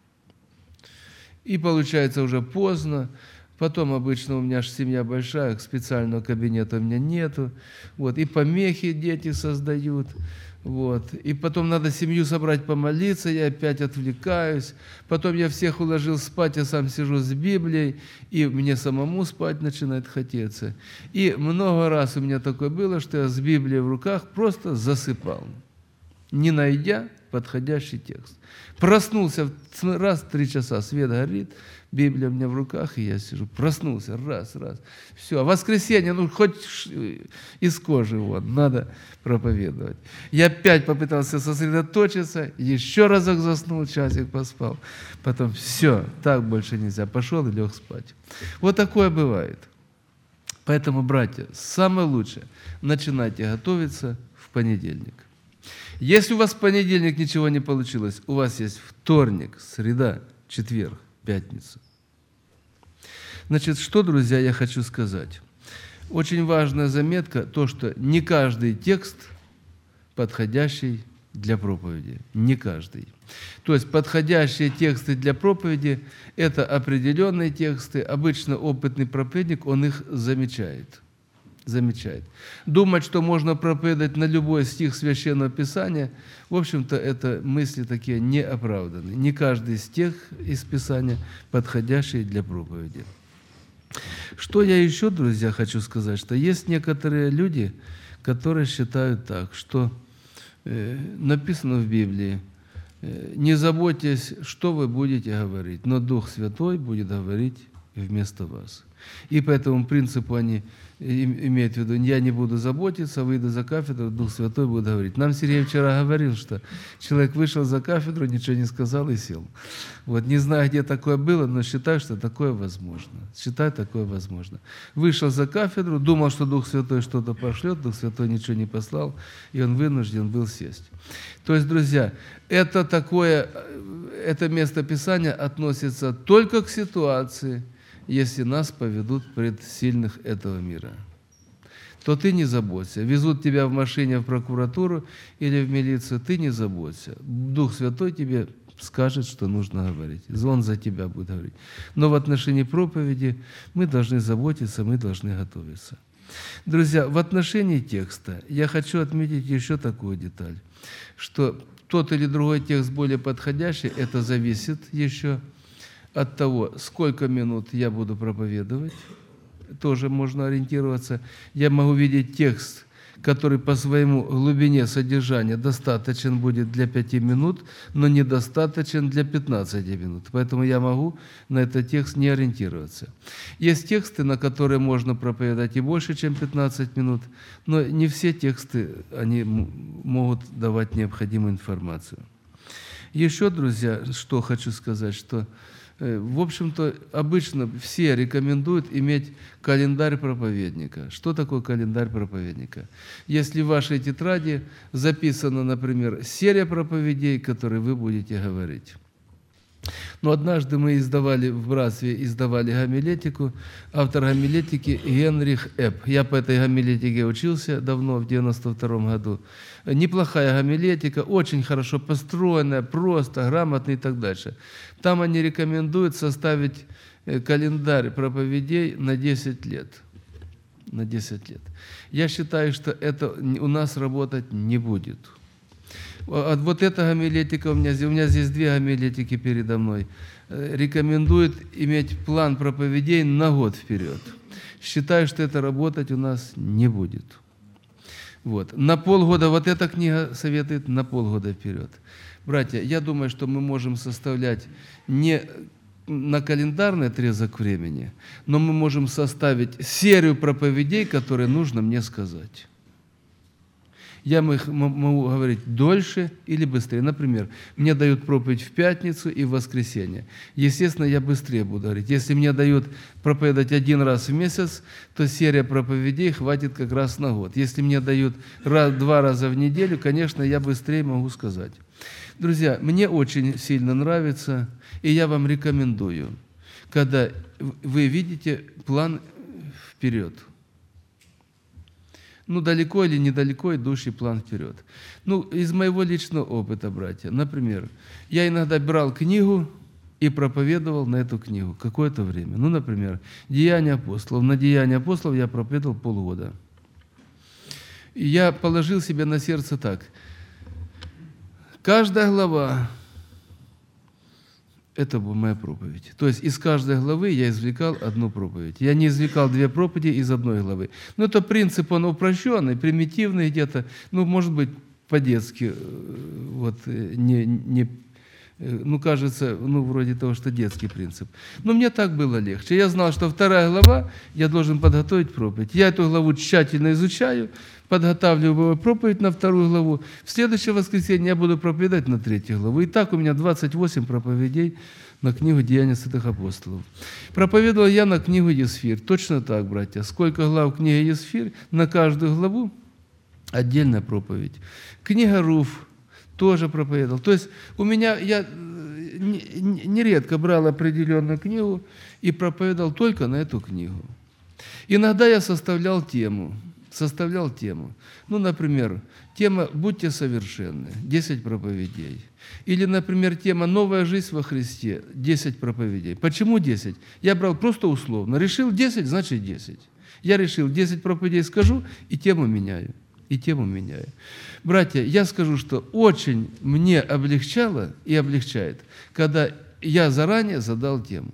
И получается уже поздно. Потом обычно у меня же семья большая, специального кабинета у меня нету. Вот, и помехи дети создают. Вот. И потом надо семью собрать, помолиться, я опять отвлекаюсь. Потом я всех уложил спать, я сам сижу с Библией, и мне самому спать начинает хотеться. И много раз у меня такое было, что я с Библией в руках просто засыпал, не найдя подходящий текст. Проснулся, раз, три часа, свет горит, Библия у меня в руках, и я сижу. Проснулся, раз, раз. Все, а воскресенье, ну, хоть из кожи вон, надо проповедовать. Я опять попытался сосредоточиться, еще разок заснул, часик поспал. Потом все, так больше нельзя. Пошел и лег спать. Вот такое бывает. Поэтому, братья, самое лучшее – начинайте готовиться в понедельник. Если у вас в понедельник ничего не получилось, у вас есть вторник, среда, четверг, пятница. Значит, что, друзья, я хочу сказать. Очень важная заметка, то, что не каждый текст подходящий для проповеди. Не каждый. То есть подходящие тексты для проповеди – это определенные тексты. Обычно опытный проповедник, он их замечает. Замечает. Думать, что можно проповедовать на любой стих Священного Писания, в общем-то, это мысли такие неоправданные. Не каждый стих из Писания подходящий для проповеди. Что я еще, друзья, хочу сказать, что есть некоторые люди, которые считают так, что э, написано в Библии, э, не заботьтесь, что вы будете говорить, но Дух Святой будет говорить вместо вас. И по этому принципу они имеют в виду, я не буду заботиться, выйду за кафедру, Дух Святой будет говорить. Нам Сергей вчера говорил, что человек вышел за кафедру, ничего не сказал и сел. Вот не знаю, где такое было, но считаю, что такое возможно. Считаю, такое возможно. Вышел за кафедру, думал, что Дух Святой что-то пошлет, Дух Святой ничего не послал, и он вынужден был сесть. То есть, друзья, это такое, это место Писания относится только к ситуации, если нас поведут пред сильных этого мира. То ты не заботься. Везут тебя в машине в прокуратуру или в милицию, ты не заботься. Дух Святой тебе скажет, что нужно говорить. Он за тебя будет говорить. Но в отношении проповеди мы должны заботиться, мы должны готовиться. Друзья, в отношении текста я хочу отметить еще такую деталь, что тот или другой текст более подходящий, это зависит еще от того, сколько минут я буду проповедовать, тоже можно ориентироваться. Я могу видеть текст, который по своему глубине содержания достаточен будет для пяти минут, но недостаточен для пятнадцати минут. Поэтому я могу на этот текст не ориентироваться. Есть тексты, на которые можно проповедовать и больше, чем пятнадцать минут, но не все тексты они могут давать необходимую информацию. Еще, друзья, что хочу сказать, что в общем-то, обычно все рекомендуют иметь календарь проповедника. Что такое календарь проповедника? Если в вашей тетради записана, например, серия проповедей, которые вы будете говорить. Но однажды мы издавали в братстве, издавали гомилетику, автор гомилетики Генрих Эбб. Я по этой гомилетике учился давно, в девяносто втором году. Неплохая гомилетика, очень хорошо построенная, просто, грамотная и так дальше. Там они рекомендуют составить календарь проповедей на десять лет. На десять лет. Я считаю, что это у нас работать не будет. Вот эта гомилетика, у меня, у меня здесь две гомилетики передо мной, рекомендует иметь план проповедей на год вперед. Считаю, что это работать у нас не будет. Вот. На полгода, вот эта книга советует на полгода вперед. Братья, я думаю, что мы можем составлять не на календарный отрезок времени, но мы можем составить серию проповедей, которые нужно мне сказать. Я могу говорить дольше или быстрее. Например, мне дают проповедь в пятницу и в воскресенье. Естественно, я быстрее буду говорить. Если мне дают проповедовать один раз в месяц, то серия проповедей хватит как раз на год. Если мне дают раз, два раза в неделю, конечно, я быстрее могу сказать. Друзья, мне очень сильно нравится, и я вам рекомендую, когда вы видите план вперед. Ну, далеко или недалеко идущий план вперед. Ну, из моего личного опыта, братья, например, я иногда брал книгу и проповедовал на эту книгу какое-то время. Ну, например, «Деяния апостолов». На «Деяния апостолов» я проповедовал полгода. И я положил себе на сердце так. Каждая глава – это была моя проповедь. То есть из каждой главы я извлекал одну проповедь. Я не извлекал две проповеди из одной главы. Но это принцип, он упрощенный, примитивный где-то, ну, может быть, по-детски, вот, не, не, ну, кажется, ну, вроде того, что детский принцип. Но мне так было легче. Я знал, что вторая глава, я должен подготовить проповедь. Я эту главу тщательно изучаю, подготавливаю проповедь на вторую главу. В следующее воскресенье я буду проповедовать на третью главу. И так у меня двадцать восемь проповедей на книгу «Деяния святых апостолов». Проповедовал я на книгу Есфирь. Точно так, братья. Сколько глав в книге Есфирь, на каждую главу отдельная проповедь. Книга Руф тоже проповедовал. То есть у меня, я нередко брал определенную книгу и проповедовал только на эту книгу. Иногда я составлял тему. Составлял тему. Ну, например, тема «Будьте совершенны», десять проповедей. Или, например, тема «Новая жизнь во Христе», десять проповедей. Почему десять? Я брал просто условно. Решил десять, значит десять. Я решил десять проповедей скажу, и тему меняю. И тему меняю. Братья, я скажу, что очень мне облегчало и облегчает, когда я заранее задал тему.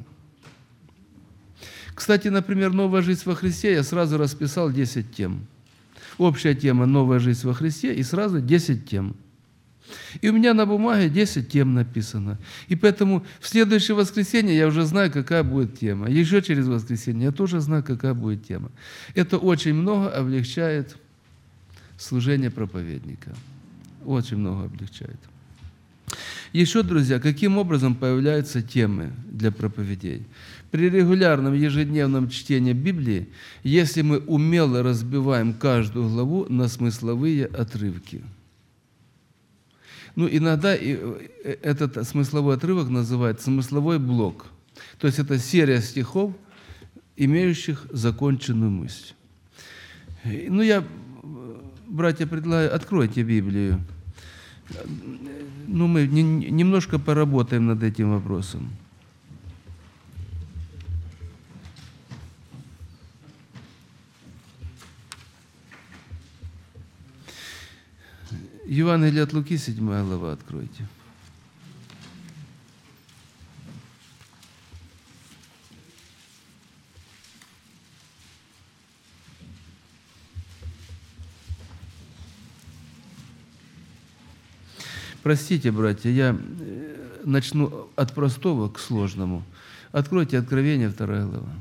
Кстати, например, «Новая жизнь во Христе» я сразу расписал десять тем. Общая тема «Новая жизнь во Христе» и сразу десять тем. И у меня на бумаге десять тем написано. И поэтому в следующее воскресенье я уже знаю, какая будет тема. Еще через воскресенье я тоже знаю, какая будет тема. Это очень много облегчает служение проповедника. Очень много облегчает. Еще, друзья, каким образом появляются темы для проповедей? При регулярном ежедневном чтении Библии, если мы умело разбиваем каждую главу на смысловые отрывки. Ну, иногда этот смысловой отрывок называют смысловой блок. То есть это серия стихов, имеющих законченную мысль. Ну, я, братья, предлагаю, откройте Библию. Ну, мы немножко поработаем над этим вопросом. Евангелие от Луки, седьмая глава, откройте. Простите, братья, я начну от простого к сложному. Откройте Откровение, вторая глава.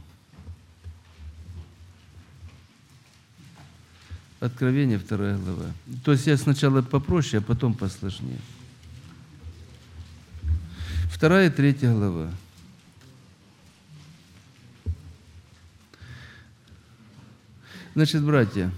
Откровение, вторая глава. То есть я сначала попроще, а потом посложнее. Вторая и третья глава. Значит, братья,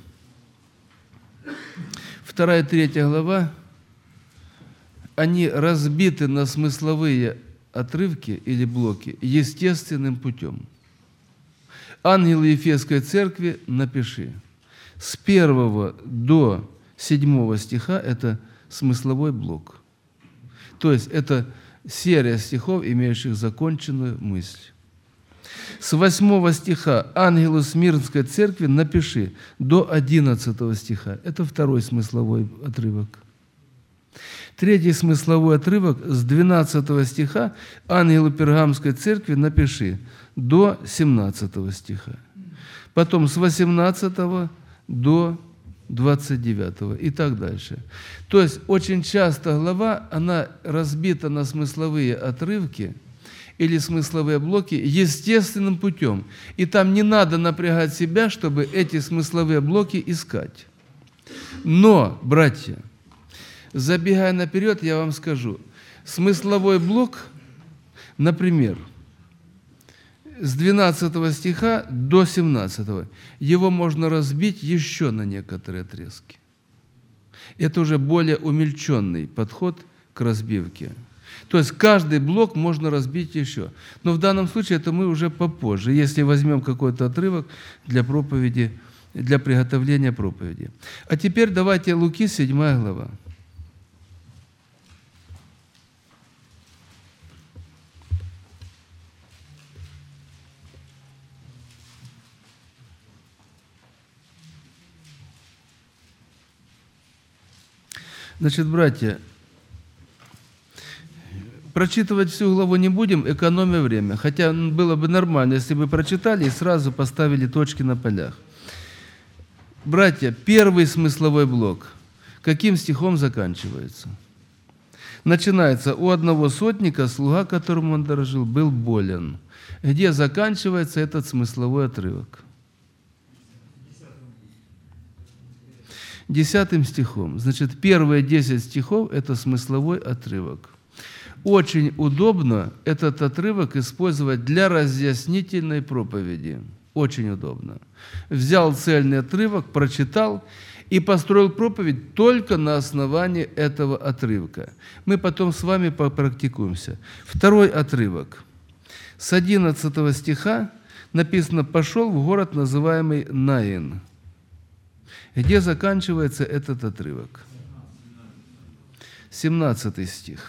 вторая и третья глава, они разбиты на смысловые отрывки или блоки естественным путем. Ангелы Ефесской церкви напиши. С первого до седьмого стиха это смысловой блок. То есть это серия стихов, имеющих законченную мысль. С восьмого стиха ангелу Смирнской церкви напиши до одиннадцатого стиха. Это второй смысловой отрывок. Третий смысловой отрывок с двенадцатого стиха ангелу Пергамской церкви напиши до семнадцатого стиха. Потом с восемнадцатого до двадцать девятого и так дальше. То есть очень часто глава, она разбита на смысловые отрывки или смысловые блоки естественным путем. И там не надо напрягать себя, чтобы эти смысловые блоки искать. Но, братья, забегая наперед, я вам скажу, смысловой блок, например, с двенадцатого стиха до семнадцатого, его можно разбить еще на некоторые отрезки. Это уже более умельченный подход к разбивке. То есть каждый блок можно разбить еще. Но в данном случае это мы уже попозже, если возьмем какой-то отрывок для проповеди, для приготовления проповеди. А теперь давайте Луки, седьмая глава. Значит, братья, прочитывать всю главу не будем, экономя время. Хотя было бы нормально, если бы прочитали и сразу поставили точки на полях. Братья, первый смысловой блок. Каким стихом заканчивается? Начинается: «У одного сотника, слуга, которому он дорожил, был болен». Где заканчивается этот смысловой отрывок? Десятым стихом. Значит, первые десять стихов – это смысловой отрывок. Очень удобно этот отрывок использовать для разъяснительной проповеди. Очень удобно. Взял цельный отрывок, прочитал и построил проповедь только на основании этого отрывка. Мы потом с вами попрактикуемся. Второй отрывок. С одиннадцатого стиха написано: «Пошел в город, называемый Наин». Где заканчивается этот отрывок? семнадцатый стих.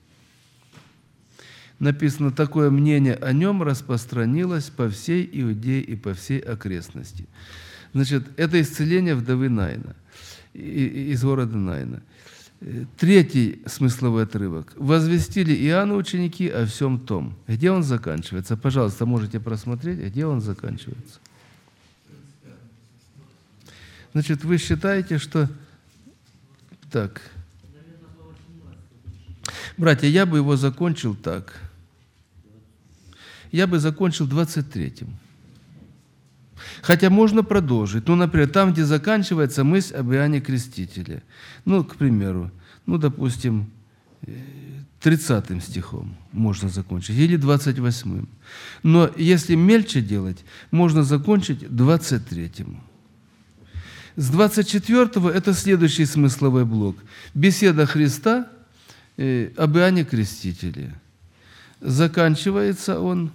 Написано: «Такое мнение о нем распространилось по всей Иудее и по всей окрестности». Значит, это исцеление вдовы Наина, из города Наина. Третий смысловой отрывок. «Возвестили Иоанну ученики о всем том». Где он заканчивается? Пожалуйста, можете просмотреть, где он заканчивается. Значит, вы считаете, что... Так. Братья, я бы его закончил так. Я бы закончил двадцать третьим. Хотя можно продолжить. Ну, например, там, где заканчивается мысль об Иоанне Крестителе. Ну, к примеру, ну, допустим, тридцатым стихом можно закончить. Или двадцать восьмым. Но если мельче делать, можно закончить двадцать третьим. С двадцать четвёртого это следующий смысловой блок. Беседа Христа э, об Иоанне Крестителе. Заканчивается он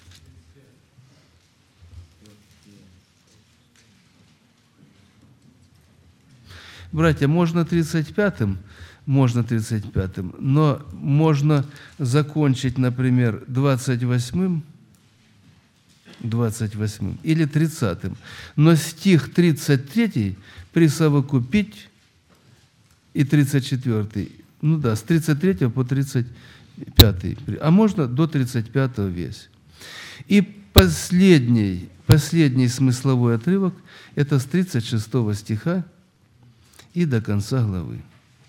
братья, можно тридцать пятым, можно тридцать пятым, но можно закончить, например, двадцать восьмым, двадцать восьмым или тридцатым. Но стих тридцать третий присовокупить и тридцать четвёртый. Ну да, с тридцать третьего по тридцать пятый. А можно до тридцать пятого весь. И последний, последний смысловой отрывок – это с тридцать шестого стиха и до конца главы.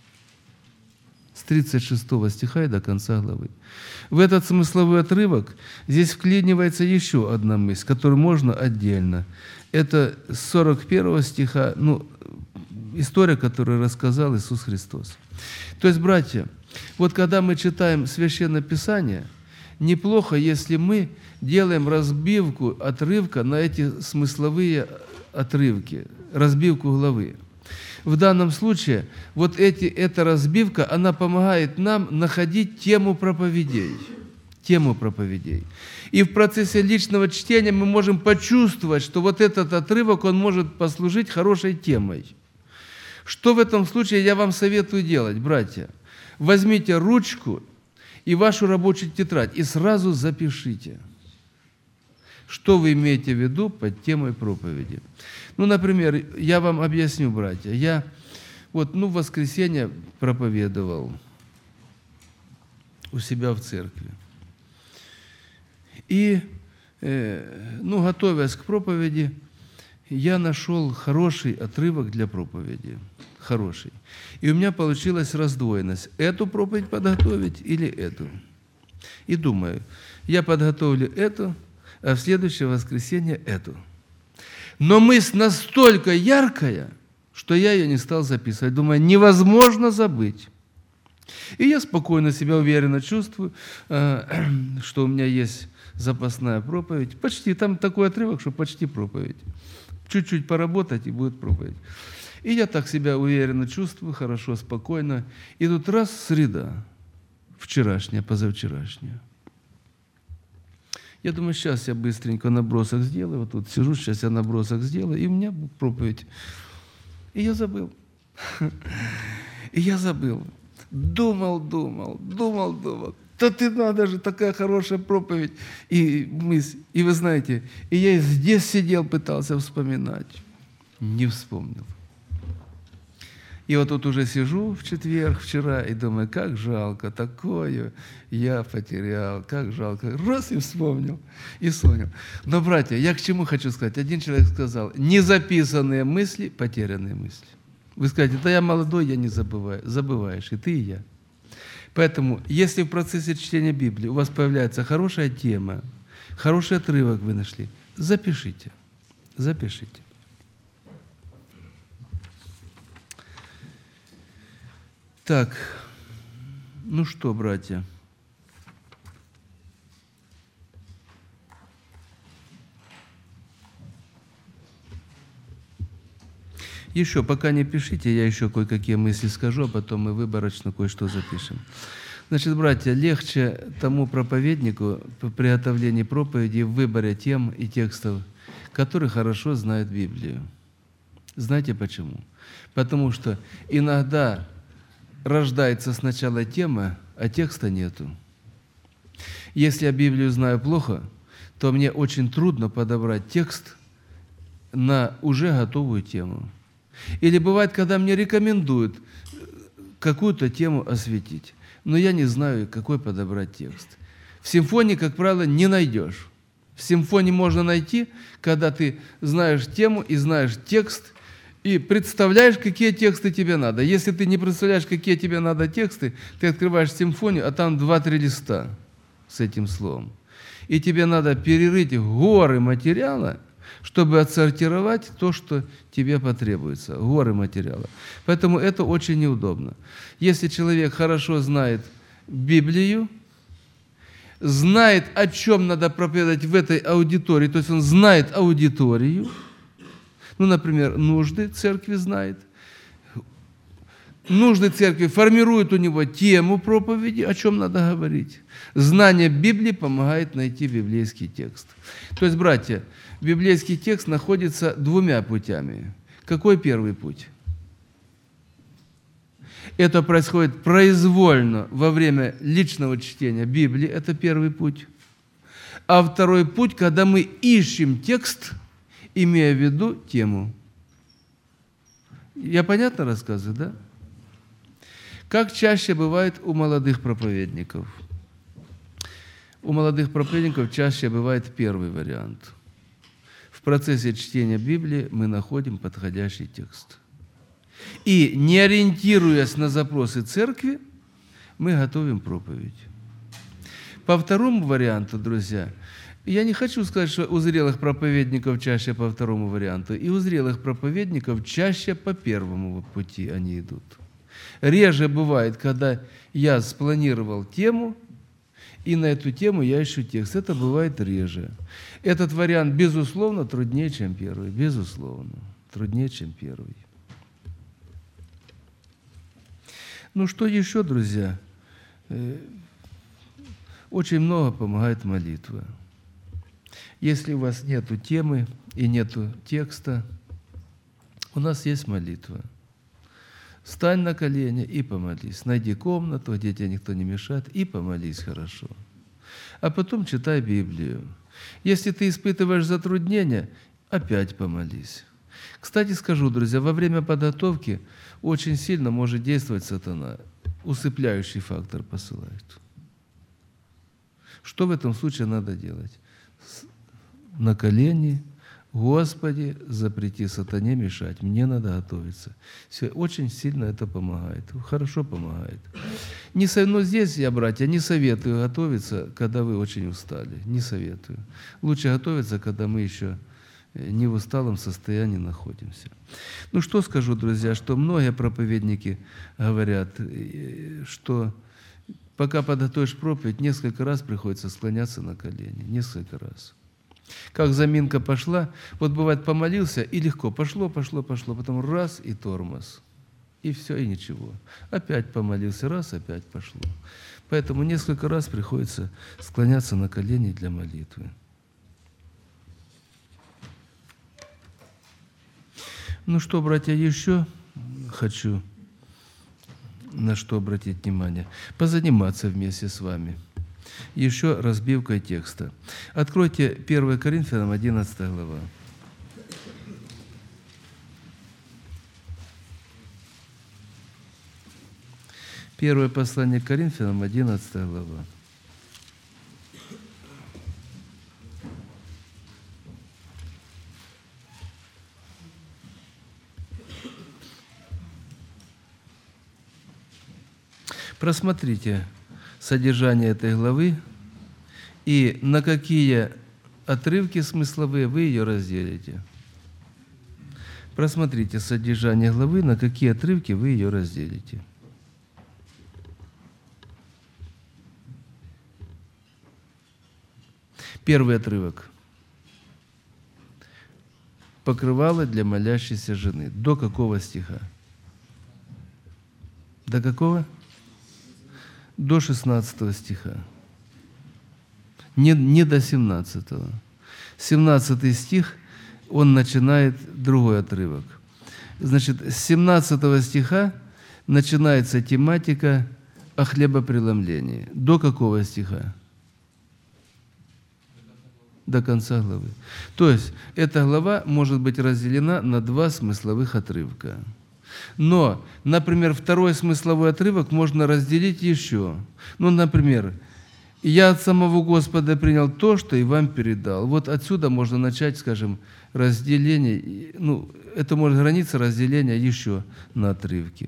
С тридцать шестого стиха и до конца главы. В этот смысловой отрывок здесь вклинивается еще одна мысль, которую можно отдельно. Это с сорок первого стиха, ну, история, которую рассказал Иисус Христос. То есть, братья, вот когда мы читаем Священное Писание, неплохо, если мы делаем разбивку отрывка на эти смысловые отрывки, разбивку главы. В данном случае вот эти, эта разбивка, она помогает нам находить тему проповедей. тему проповедей. И в процессе личного чтения мы можем почувствовать, что вот этот отрывок, он может послужить хорошей темой. Что в этом случае я вам советую делать, братья? Возьмите ручку и вашу рабочую тетрадь и сразу запишите, что вы имеете в виду под темой проповеди. Ну, например, я вам объясню, братья. Я вот, ну, в воскресенье проповедовал у себя в церкви. И, э, ну, готовясь к проповеди, я нашел хороший отрывок для проповеди. Хороший. И у меня получилась раздвоенность. Эту проповедь подготовить или эту. И думаю, я подготовлю эту, а в следующее воскресенье эту. Но мысль настолько яркая, что я ее не стал записывать. Думаю, невозможно забыть. И я спокойно себя уверенно чувствую, что у меня есть запасная проповедь. Почти, там такой отрывок, что почти проповедь. Чуть-чуть поработать, и будет проповедь. И я так себя уверенно чувствую, хорошо, спокойно. И тут раз среда, вчерашняя, позавчерашняя. Я думаю, сейчас я быстренько набросок сделаю. Вот тут сижу, сейчас я набросок сделаю, и у меня будет проповедь. И я забыл. И я забыл. Думал, думал, думал, думал. Да ты надо же, такая хорошая проповедь. И мысль, и вы знаете, и я здесь сидел, пытался вспоминать. Не вспомнил. И вот тут уже сижу в четверг, вчера, и думаю, как жалко, такое я потерял, как жалко. Раз и вспомнил, и вспомнил. Но, братья, я к чему хочу сказать? Один человек сказал, незаписанные мысли, потерянные мысли. Вы скажете, да я молодой, я не забываю. Забываешь, и ты, и я. Поэтому, если в процессе чтения Библии у вас появляется хорошая тема, хороший отрывок вы нашли, запишите, запишите. Так, ну что, братья? Еще, пока не пишите, я еще кое-какие мысли скажу, а потом мы выборочно кое-что запишем. Значит, братья, легче тому проповеднику по приготовлении проповеди в выборе тем и текстов, который хорошо знает Библию. Знаете почему? Потому что иногда рождается сначала тема, а текста нету. Если я Библию знаю плохо, то мне очень трудно подобрать текст на уже готовую тему. Или бывает, когда мне рекомендуют какую-то тему осветить, но я не знаю, какой подобрать текст. В симфонии, как правило, не найдешь. В симфонии можно найти, когда ты знаешь тему и знаешь текст, и представляешь, какие тексты тебе надо. Если ты не представляешь, какие тебе надо тексты, ты открываешь симфонию, а там два-три листа с этим словом. И тебе надо перерыть горы материала, чтобы отсортировать то, что тебе потребуется. Горы материала. Поэтому это очень неудобно. Если человек хорошо знает Библию, знает, о чем надо проповедовать в этой аудитории, то есть он знает аудиторию, ну, например, нужды церкви знает. Нужды церкви формируют у него тему проповеди, о чем надо говорить. Знание Библии помогает найти библейский текст. То есть, братья, библейский текст находится двумя путями. Какой первый путь? Это происходит произвольно во время личного чтения Библии, это первый путь. А второй путь, когда мы ищем текст, имея в виду тему. Я понятно рассказываю, да? Как чаще бывает у молодых проповедников? У молодых проповедников чаще бывает первый вариант. В процессе чтения Библии мы находим подходящий текст. И, не ориентируясь на запросы церкви, мы готовим проповедь. По второму варианту, друзья, я не хочу сказать, что у зрелых проповедников чаще по второму варианту, и у зрелых проповедников чаще по первому пути они идут. Реже бывает, когда я спланировал тему, и на эту тему я ищу текст. Это бывает реже. Этот вариант, безусловно, труднее, чем первый. Безусловно, труднее, чем первый. Ну что еще, друзья? Очень много помогает молитва. Если у вас нету темы и нету текста, у нас есть молитва. Встань на колени и помолись. Найди комнату, где тебе никто не мешает, и помолись хорошо. А потом читай Библию. Если ты испытываешь затруднения, опять помолись. Кстати, скажу, друзья, во время подготовки очень сильно может действовать сатана. Усыпляющий фактор посылает. Что в этом случае надо делать? На колени: Господи, запрети сатане мешать, мне надо готовиться. Все, очень сильно это помогает, хорошо помогает. Не, но здесь я, братья, не советую готовиться, когда вы очень устали, не советую. Лучше готовиться, когда мы еще не в усталом состоянии находимся. Ну что скажу, друзья, что многие проповедники говорят, что пока подготовишь проповедь, несколько раз приходится склоняться на колени, несколько раз. Как заминка пошла, вот бывает помолился, и легко пошло, пошло, пошло, потом раз и тормоз, и все, и ничего. Опять помолился, раз, опять пошло. Поэтому несколько раз приходится склоняться на колени для молитвы. Ну что, братья, еще хочу на что обратить внимание. Позаниматься вместе с вами. Еще разбивкой текста. Откройте первое Коринфянам, одиннадцатая глава. Первое послание к Коринфянам, одиннадцатая глава. Просмотрите содержание этой главы и на какие отрывки смысловые вы ее разделите. Просмотрите содержание главы, на какие отрывки вы ее разделите. Первый отрывок. Покрывало для молящейся жены. До какого стиха? До какого? До шестнадцатого стиха. Не, не до семнадцатого. семнадцатый стих, он начинает другой отрывок. Значит, с семнадцатого стиха начинается тематика о хлебопреломлении. До какого стиха? До конца главы. То есть, эта глава может быть разделена на два смысловых отрывка. Но, например, второй смысловой отрывок можно разделить еще. Ну, например, «Я от самого Господа принял то, что и вам передал». Вот отсюда можно начать, скажем, разделение, ну, это может граница разделения еще на отрывки.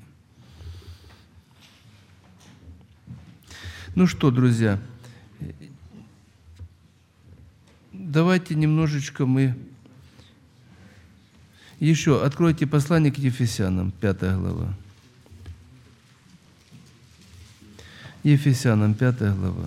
Ну что, друзья, давайте немножечко мы... Еще откройте послание к Ефесянам, пятая глава. Ефесянам, пятая глава.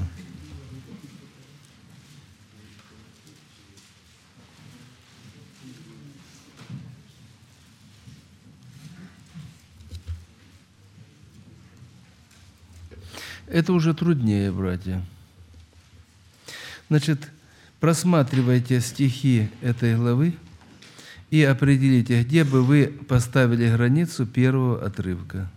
Это уже труднее, братья. Значит, просматривайте стихи этой главы и определите, где бы вы поставили границу первого отрывка.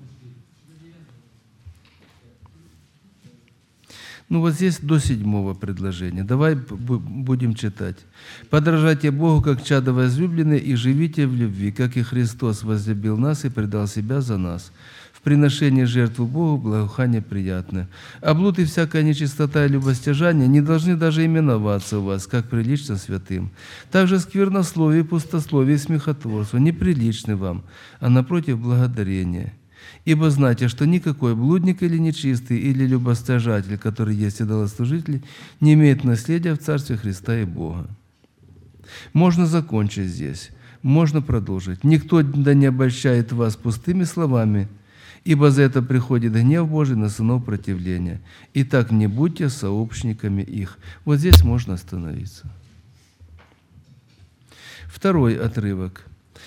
Ну вот здесь до седьмого предложения. Давай будем читать. «Подражайте Богу, как чадо возлюбленные, и живите в любви, как и Христос возлюбил нас и предал Себя за нас. В приношении жертву Богу благоухание приятное. А блуд и всякая нечистота и любостяжание не должны даже именоваться у вас, как прилично святым. Также сквернословие, пустословие и смехотворство неприличны вам, а напротив благодарение. Ибо знайте, что никакой блудник или нечистый, или любостяжатель, который есть идолослужитель, не имеет наследия в Царстве Христа и Бога». Можно закончить здесь, можно продолжить. «Никто да не обольщает вас пустыми словами, ибо за это приходит гнев Божий на сынов противления. Итак, не будьте сообщниками их». Вот здесь можно остановиться. Второй отрывок.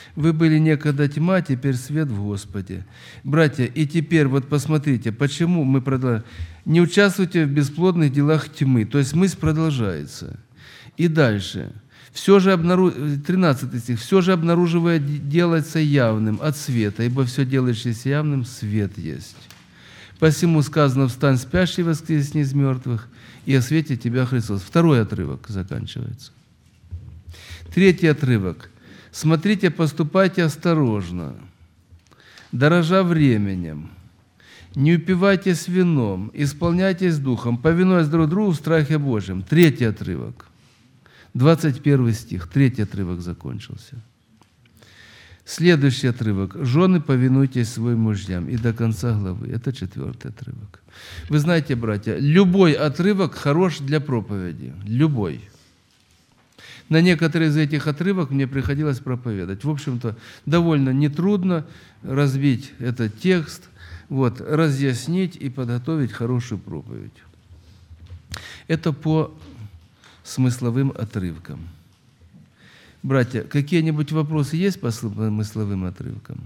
Вы были некогда тьма, теперь свет в Господе. Братья, и теперь вот посмотрите, почему мы продолжаем. Не участвуйте в бесплодных делах тьмы. То есть мысль продолжается. И дальше. Все же обнаруж... тринадцатый стих. «Все же обнаруживая делается явным от света, ибо все делающееся явным свет есть. Посему сказано: встань, спящий, воскресни из мертвых, и осветит тебя Христос». Второй отрывок заканчивается. Третий отрывок. «Смотрите, поступайте осторожно, дорожа временем, не упивайтесь вином, исполняйтесь духом, повинуясь друг другу в страхе Божьем». Третий отрывок. двадцать первый стих. Третий отрывок закончился. Следующий отрывок. «Жены, повинуйтесь своим мужьям». И до конца главы. Это четвертый отрывок. Вы знаете, братья, любой отрывок хорош для проповеди. Любой. На некоторые из этих отрывок мне приходилось проповедовать. В общем-то, довольно нетрудно развить этот текст, вот, разъяснить и подготовить хорошую проповедь. Это по смысловым отрывкам. Братья, какие-нибудь вопросы есть по смысловым отрывкам?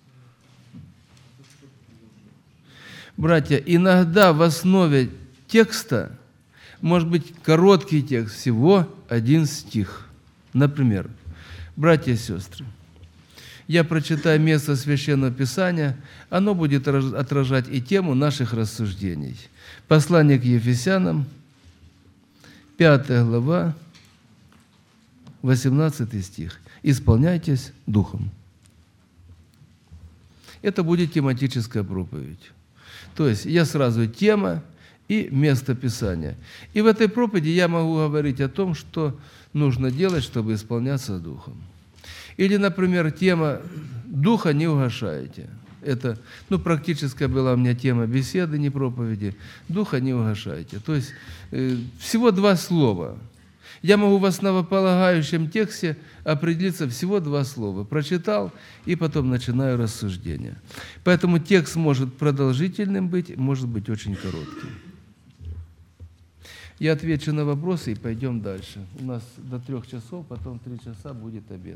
Братья, иногда в основе текста может быть короткий текст, всего один стих. Например, братья и сестры, я прочитаю место Священного Писания, оно будет отражать и тему наших рассуждений. Послание к Ефесянам, пятая глава, восемнадцатый стих. «Исполняйтесь Духом». Это будет тематическая проповедь. То есть я сразу тема и место Писания. И в этой проповеди я могу говорить о том, что нужно делать, чтобы исполняться Духом. Или, например, тема «Духа не угашайте». Это, ну, практическая была у меня тема беседы, не проповеди. «Духа не угашайте». То есть э, всего два слова. Я могу в основополагающем тексте определиться всего два слова. Прочитал, и потом начинаю рассуждение. Поэтому текст может продолжительным быть, может быть очень коротким. Я отвечу на вопросы и пойдем дальше. У нас до трех часов, потом три часа будет обед.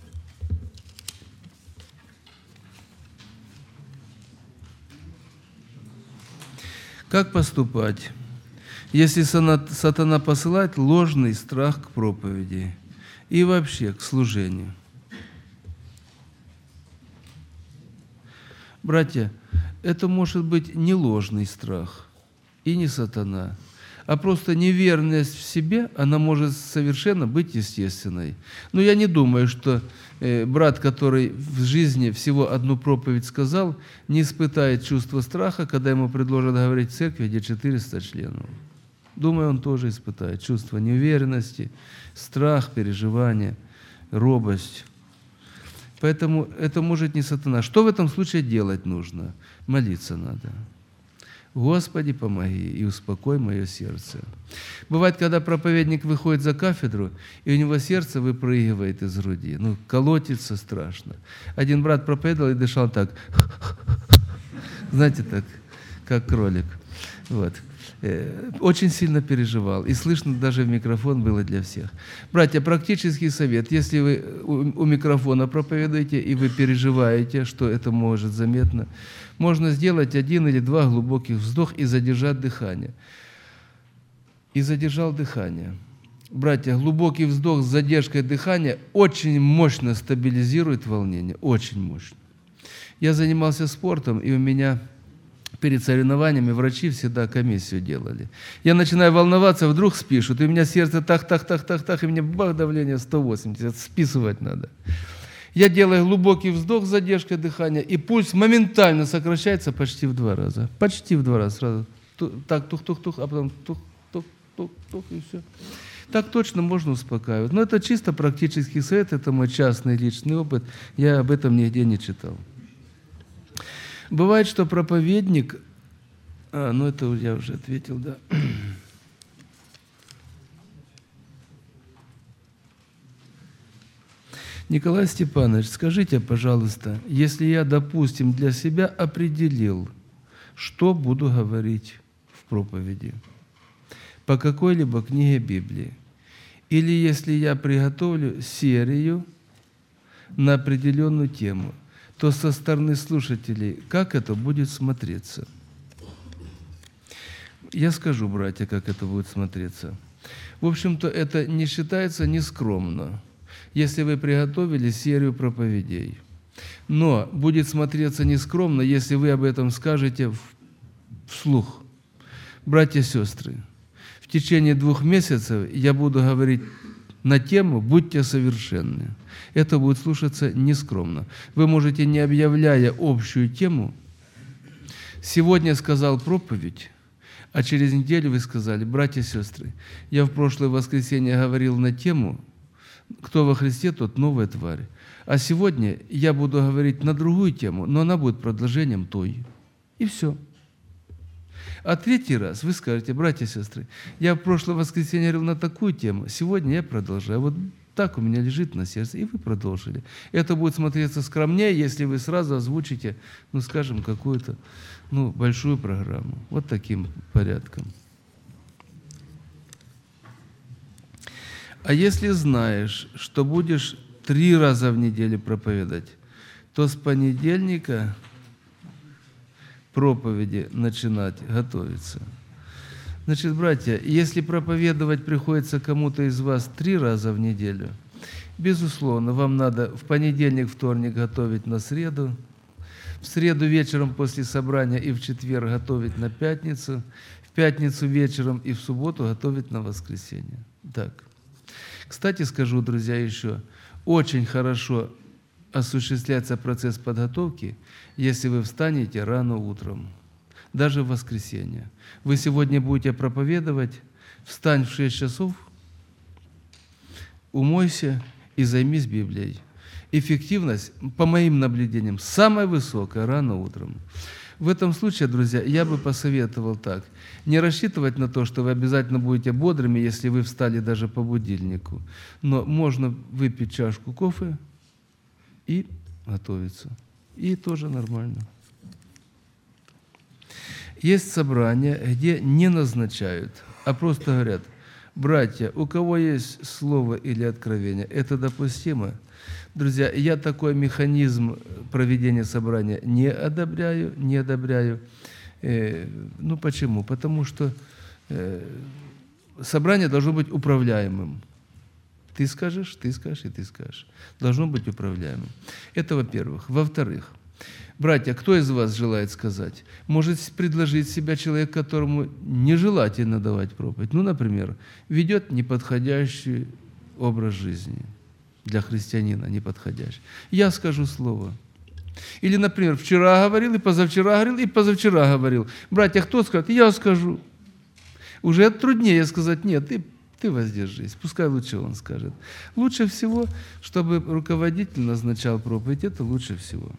Как поступать, если сатана посылает ложный страх к проповеди и вообще к служению? Братья, это может быть не ложный страх и не сатана, а просто неверность в себе, она может совершенно быть естественной. Но я не думаю, что э, брат, который в жизни всего одну проповедь сказал, не испытает чувство страха, когда ему предложат говорить в церкви, где четыреста членов. Думаю, он тоже испытает чувство неуверенности, страх, переживание, робость. Поэтому это может не сатана. Что в этом случае делать нужно? Молиться надо. «Господи, помоги и успокой мое сердце». Бывает, когда проповедник выходит за кафедру, и у него сердце выпрыгивает из груди. Ну, колотится страшно. Один брат проповедовал и дышал так. Знаете, так, как кролик. Вот. Очень сильно переживал. И слышно даже в микрофон было для всех. Братья, практический совет. Если вы у микрофона проповедуете, и вы переживаете, что это может заметно, можно сделать один или два глубоких вздоха и задержать дыхание. И задержал дыхание. Братья, глубокий вздох с задержкой дыхания очень мощно стабилизирует волнение. Очень мощно. Я занимался спортом, и у меня перед соревнованиями врачи всегда комиссию делали. Я начинаю волноваться, вдруг спишут, и у меня сердце так-так-так-так-так, и мне бах, давление сто восемьдесят, списывать надо. Я делаю глубокий вздох с задержкой дыхания, и пульс моментально сокращается почти в два раза. Почти в два раза сразу. Так, тух-тух-тух, а потом тух-тух-тух-тух, и все. Так точно можно успокаивать. Но это чисто практический совет, это мой частный личный опыт. Я об этом нигде не читал. Бывает, что проповедник... А, ну это я уже ответил, да. Николай Степанович, скажите, пожалуйста, если я, допустим, для себя определил, что буду говорить в проповеди, по какой-либо книге Библии, или если я приготовлю серию на определенную тему, то со стороны слушателей как это будет смотреться? Я скажу, братья, как это будет смотреться. В общем-то, это не считается нескромно, если вы приготовили серию проповедей. Но будет смотреться нескромно, если вы об этом скажете вслух. Братья и сестры, в течение двух месяцев я буду говорить на тему «Будьте совершенны». Это будет слушаться нескромно. Вы можете, не объявляя общую тему, сегодня сказал проповедь, а через неделю вы сказали: братья и сестры, я в прошлое воскресенье говорил на тему «Кто во Христе, тот новая тварь». А сегодня я буду говорить на другую тему, но она будет продолжением той. И все. А третий раз вы скажете: братья и сестры, я в прошлое воскресенье говорил на такую тему, сегодня я продолжаю. Вот так у меня лежит на сердце, и вы продолжили. Это будет смотреться скромнее, если вы сразу озвучите, ну, скажем, какую-то ну, большую программу. Вот таким порядком. А если знаешь, что будешь три раза в неделю проповедовать, то с понедельника проповеди начинать готовиться. Значит, братья, если проповедовать приходится кому-то из вас три раза в неделю, безусловно, вам надо в понедельник, вторник готовить на среду, в среду вечером после собрания и в четверг готовить на пятницу, в пятницу вечером и в субботу готовить на воскресенье. Так. Кстати, скажу, друзья, еще, очень хорошо осуществляется процесс подготовки, если вы встанете рано утром, даже в воскресенье. Вы сегодня будете проповедовать, встань в шесть часов, умойся и займись Библией. Эффективность, по моим наблюдениям, самая высокая рано утром. В этом случае, друзья, я бы посоветовал так. Не рассчитывать на то, что вы обязательно будете бодрыми, если вы встали даже по будильнику. Но можно выпить чашку кофе и готовиться. И тоже нормально. Есть собрания, где не назначают, а просто говорят: братья, у кого есть слово или откровение, это допустимо? Друзья, я такой механизм проведения собрания не одобряю, не одобряю. Э, ну почему? Потому что э, собрание должно быть управляемым. Ты скажешь, ты скажешь, и ты скажешь. Должно быть управляемым. Это во-первых. Во-вторых, братья, кто из вас желает сказать? Может предложить себя человек, которому нежелательно давать проповедь. Ну, например, ведет неподходящий образ жизни. Для христианина неподходящий. Я скажу слово. Или, например, вчера говорил, и позавчера говорил, и позавчера говорил. Братья, кто скажет? Я скажу. Уже труднее сказать: нет, ты, ты воздержись. Пускай лучше он скажет. Лучше всего, чтобы руководитель назначал проповедь, это лучше всего.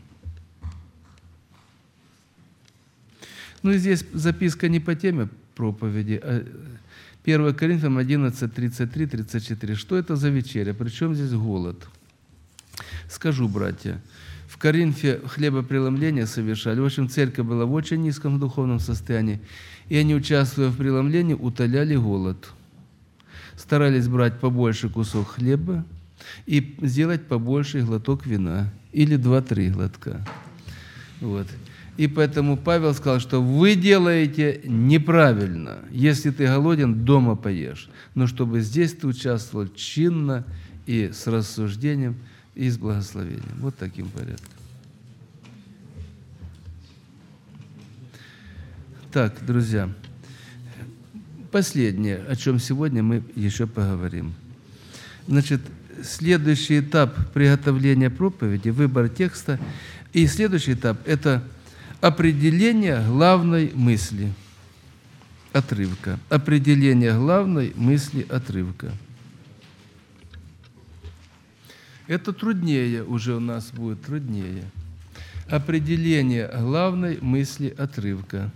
Ну и здесь записка не по теме проповеди, а первое Коринфянам одиннадцать, тридцать три, тридцать четыре. Что это за вечеря? Причем здесь голод? Скажу, братья, в Коринфе хлебопреломление совершали. В общем, церковь была в очень низком духовном состоянии, и они, участвуя в преломлении, утоляли голод. Старались брать побольше кусок хлеба и сделать побольше глоток вина, или два-три глотка. Вот. И поэтому Павел сказал, что вы делаете неправильно. Если ты голоден, дома поешь. Но чтобы здесь ты участвовал чинно и с рассуждением, и с благословением. Вот таким порядком. Так, друзья, последнее, о чем сегодня мы еще поговорим. Значит, следующий этап приготовления проповеди, выбор текста. И следующий этап – это определение главной мысли отрывка. Определение главной мысли отрывка. Это труднее уже у нас будет, труднее. Определение главной мысли отрывка.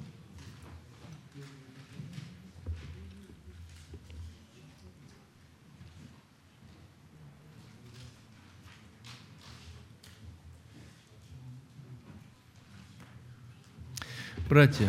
Братья,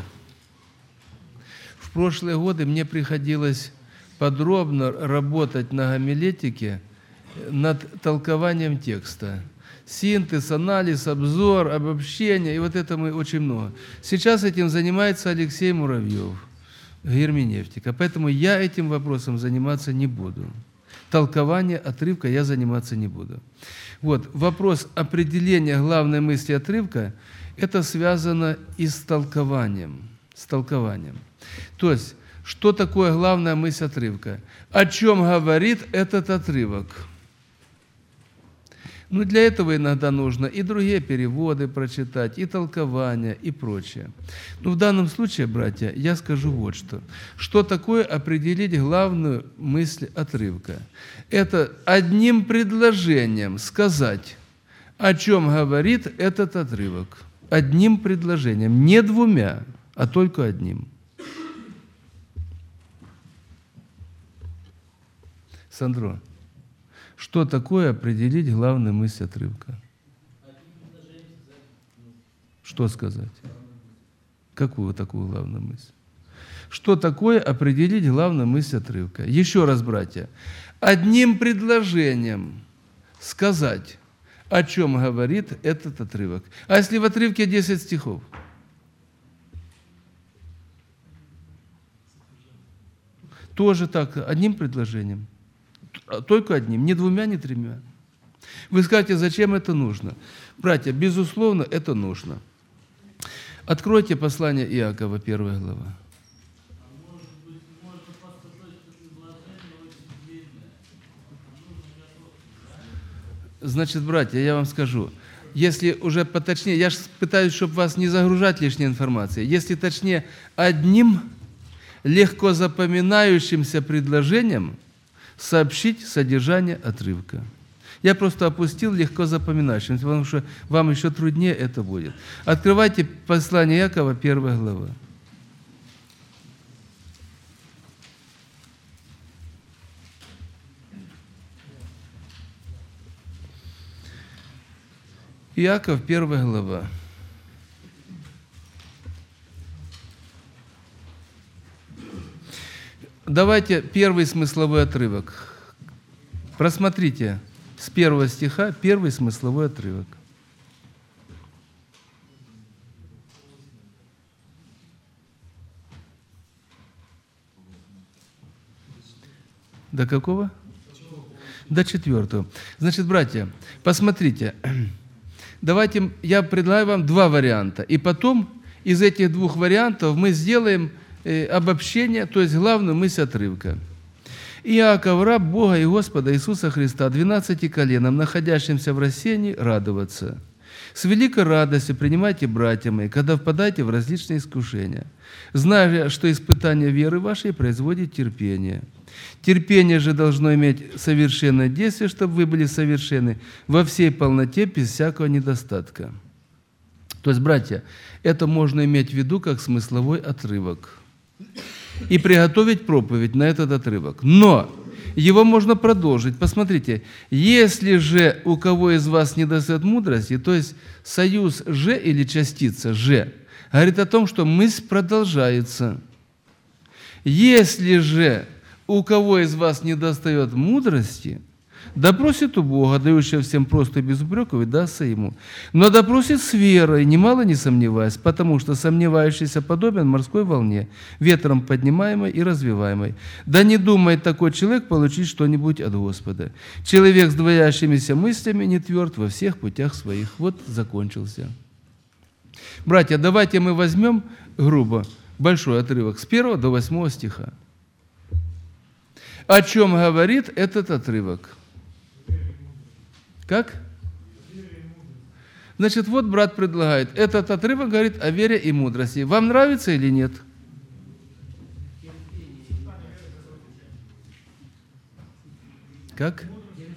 в прошлые годы мне приходилось подробно работать на гомилетике над толкованием текста. Синтез, анализ, обзор, обобщение, и вот это мы очень много. Сейчас этим занимается Алексей Муравьев, герменевтика, поэтому я этим вопросом заниматься не буду. Толкование отрывка я заниматься не буду. Вот, вопрос определения главной мысли отрывка, это связано и с толкованием. С толкованием. То есть, что такое главная мысль отрывка? О чем говорит этот отрывок? Ну, для этого иногда нужно и другие переводы прочитать, и толкования, и прочее. Но в данном случае, братья, я скажу вот что. Что такое определить главную мысль отрывка? Это одним предложением сказать, о чем говорит этот отрывок. Одним предложением, не двумя, а только одним. Сандро, что такое определить главную мысль отрывка? Что сказать? Какую такую главную мысль? Что такое определить главную мысль отрывка? Еще раз, братья, одним предложением сказать, о чем говорит этот отрывок. А если в отрывке десять стихов? Тоже так, одним предложением. Только одним, ни двумя, ни тремя. Вы скажете, зачем это нужно? Братья, безусловно, это нужно. Откройте послание Иакова, первая глава. Значит, братья, я вам скажу, если уже поточнее, я же пытаюсь, чтобы вас не загружать лишней информацией, если точнее, одним легко запоминающимся предложением сообщить содержание отрывка. Я просто опустил легко запоминающимся, потому что вам еще труднее это будет. Открывайте послание Иакова, первая глава. Иаков, первая глава. Давайте первый смысловой отрывок. Просмотрите с первого стиха первый смысловой отрывок. До какого? До четвертого. Значит, братья, посмотрите. Давайте, я предлагаю вам два варианта. И потом из этих двух вариантов мы сделаем э, обобщение, то есть главную мысль отрывка. Иаков, раб Бога и Господа Иисуса Христа, двенадцати коленам, находящимся в рассеянии, радоваться. С великой радостью принимайте, братья мои, когда впадаете в различные искушения, зная, что испытание веры вашей производит терпение. Терпение же должно иметь совершенное действие, чтобы вы были совершенны во всей полноте, без всякого недостатка. То есть, братья, это можно иметь в виду как смысловой отрывок. И приготовить проповедь на этот отрывок. Но его можно продолжить. Посмотрите, если же у кого из вас недостает мудрости, то есть союз «же» или частица «же», говорит о том, что мысль продолжается. Если же у кого из вас недостает мудрости, допросит у Бога, дающего всем просто и без упреков, и дастся ему. Но допросит с верой, немало не сомневаясь, потому что сомневающийся подобен морской волне, ветром поднимаемой и развиваемой. Да не думает такой человек получить что-нибудь от Господа. Человек с двоящимися мыслями не тверд во всех путях своих. Вот закончился. Братья, давайте мы возьмем грубо большой отрывок с первого до восьмого стиха. О чем говорит этот отрывок? Как? Значит, вот брат предлагает. Этот отрывок говорит о вере и мудрости. Вам нравится или нет? Как?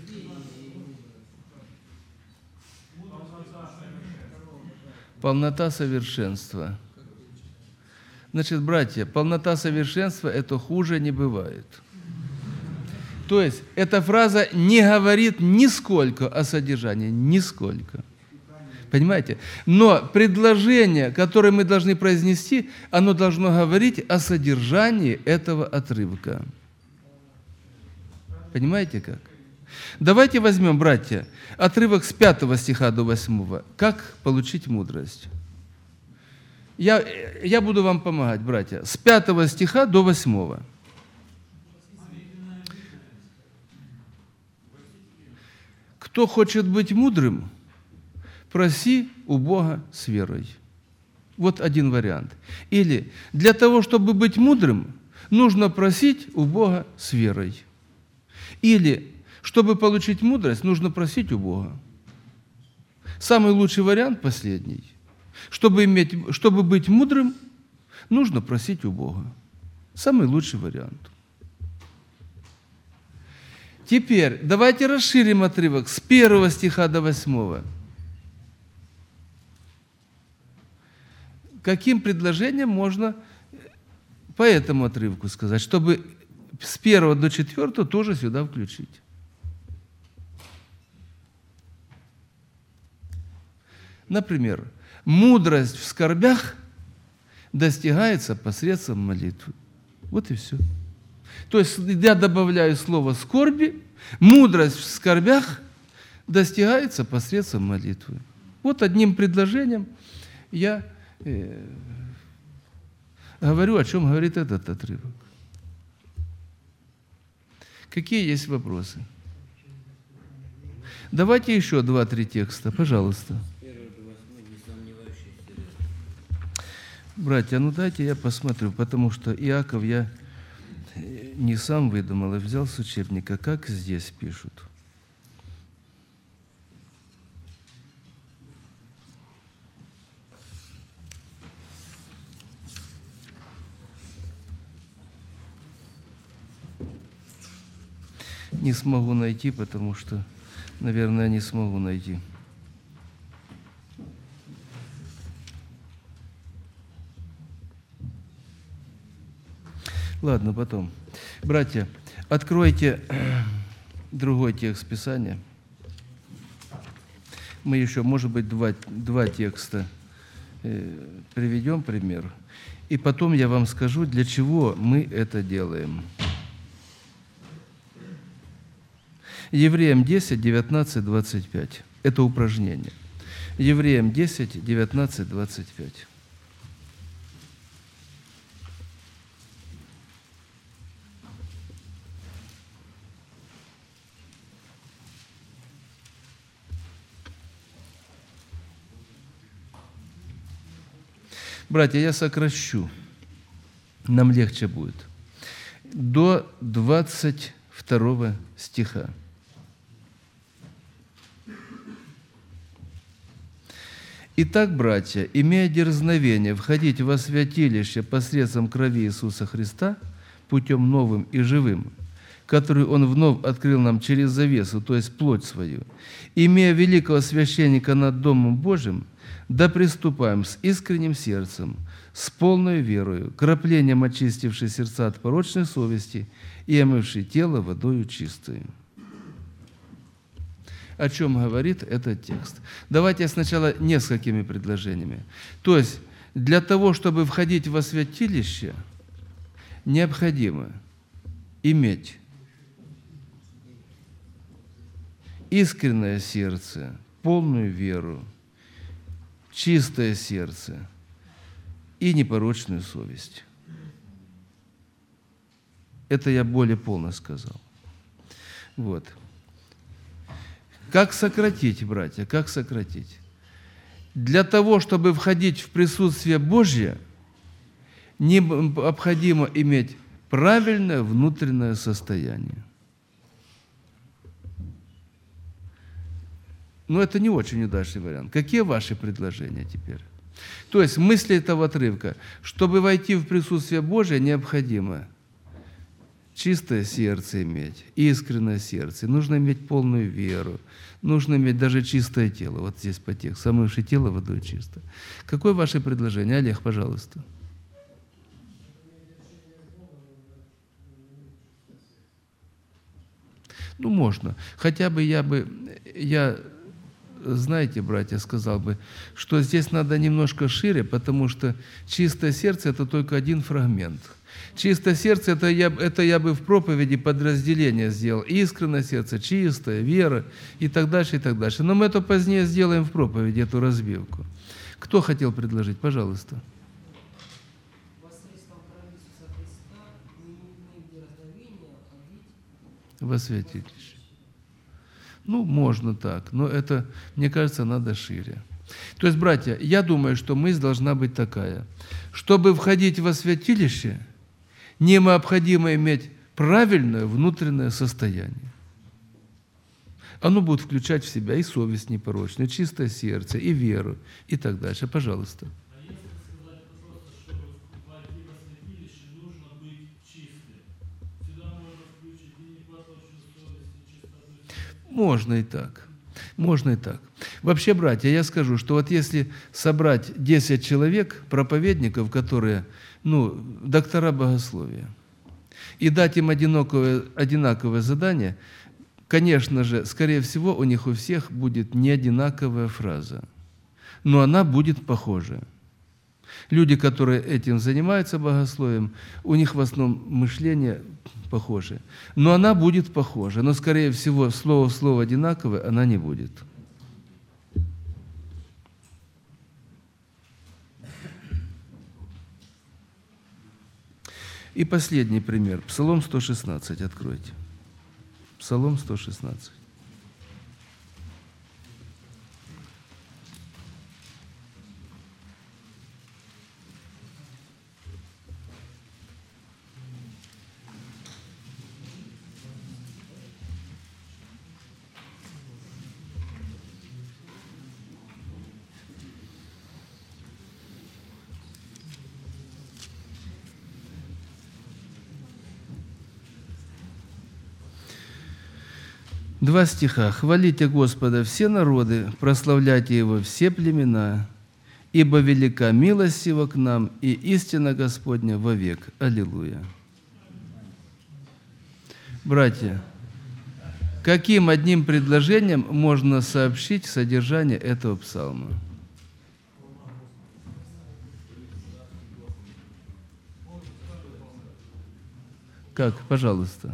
Полнота совершенства. Значит, братья, полнота совершенства – это хуже не бывает. То есть, эта фраза не говорит нисколько о содержании, нисколько. Понимаете? Но предложение, которое мы должны произнести, оно должно говорить о содержании этого отрывка. Понимаете как? Давайте возьмем, братья, отрывок с пятого стиха до восьмого. Как получить мудрость? Я, я буду вам помогать, братья. С пятого стиха до восьмого. Кто хочет быть мудрым, проси у Бога с верой. Вот один вариант. Или для того, чтобы быть мудрым, нужно просить у Бога с верой. Или, чтобы получить мудрость, нужно просить у Бога. Самый лучший вариант последний. Чтобы, иметь, чтобы быть мудрым, нужно просить у Бога. Самый лучший вариант. Теперь давайте расширим отрывок с первого стиха до восьмого. Каким предложением можно по этому отрывку сказать, чтобы с первого до четвертого тоже сюда включить? Например, мудрость в скорбях достигается посредством молитвы. Вот и все. То есть я добавляю слово «скорби», мудрость в скорбях достигается посредством молитвы. Вот одним предложением я э, говорю, о чем говорит этот отрывок. Какие есть вопросы? Давайте еще два-три текста, пожалуйста. Братья, ну дайте я посмотрю, потому что Иаков я не сам выдумал, а взял с учебника, как здесь пишут. Не смогу найти, потому что, наверное, не смогу найти. Ладно, потом. Братья, откройте другой текст Писания. Мы еще, может быть, два, два текста э, приведем пример. И потом я вам скажу, для чего мы это делаем. Евреям десять, девятнадцать, двадцать пять. Это упражнение. Евреям десять, девятнадцать, двадцать пять. Братья, я сокращу, нам легче будет. До двадцать второго стиха. Итак, братья, имея дерзновение входить во святилище посредством крови Иисуса Христа, путем новым и живым, который Он вновь открыл нам через завесу, то есть плоть свою, имея великого священника над Домом Божиим, да приступаем с искренним сердцем, с полной верою, краплением очистившей сердца от порочной совести и омывшей тело водою чистою. О чем говорит этот текст? Давайте сначала несколькими предложениями. То есть, для того, чтобы входить во святилище, необходимо иметь искреннее сердце, полную веру, чистое сердце и непорочную совесть. Это я более полно сказал. Вот. Как сократить, братья, как сократить? Для того, чтобы входить в присутствие Божье, необходимо иметь правильное внутреннее состояние. Но это не очень удачный вариант. Какие ваши предложения теперь? То есть мысли этого отрывка. Чтобы войти в присутствие Божие, необходимо чистое сердце иметь, искреннее сердце. Нужно иметь полную веру. Нужно иметь даже чистое тело. Вот здесь по тексту. Омывшее тело водой чисто. Какое ваше предложение? Олег, пожалуйста. Ну, можно. Хотя бы я бы... Я знаете, братья, сказал бы, что здесь надо немножко шире, потому что чистое сердце – это только один фрагмент. Чистое сердце – это я, это я бы в проповеди подразделение сделал. Искреннее сердце, чистое, вера и так дальше, и так дальше. Но мы это позднее сделаем в проповеди, эту разбивку. Кто хотел предложить? Пожалуйста. Во святилище. Ну, можно так, но это, мне кажется, надо шире. То есть, братья, я думаю, что мысль должна быть такая. Чтобы входить во святилище, необходимо иметь правильное внутреннее состояние. Оно будет включать в себя и совесть непорочную, и чистое сердце, и веру, и так дальше. Пожалуйста. А если сказать просто, чтобы войти во святилище, нужно быть чистым. Сюда можно включить и непорочную совесть, и чистоту сердца. Можно и так. Можно и так. Вообще, братья, я скажу, что вот если собрать десять человек, проповедников, которые, ну, доктора богословия, и дать им одинаковое, одинаковое задание, конечно же, скорее всего, у них у всех будет не одинаковая фраза, но она будет похожая. Люди, которые этим занимаются богословием, у них в основном мышление похоже. Но она будет похожа, но, скорее всего, слово в слово одинаковое она не будет. И последний пример. Псалом сто шестнадцать. Откройте. Псалом сто шестнадцать. Два стиха. «Хвалите Господа все народы, прославляйте Его все племена, ибо велика милость Его к нам, и истина Господня вовек». Аллилуйя. Братья, каким одним предложением можно сообщить содержание этого псалма? Как? Пожалуйста.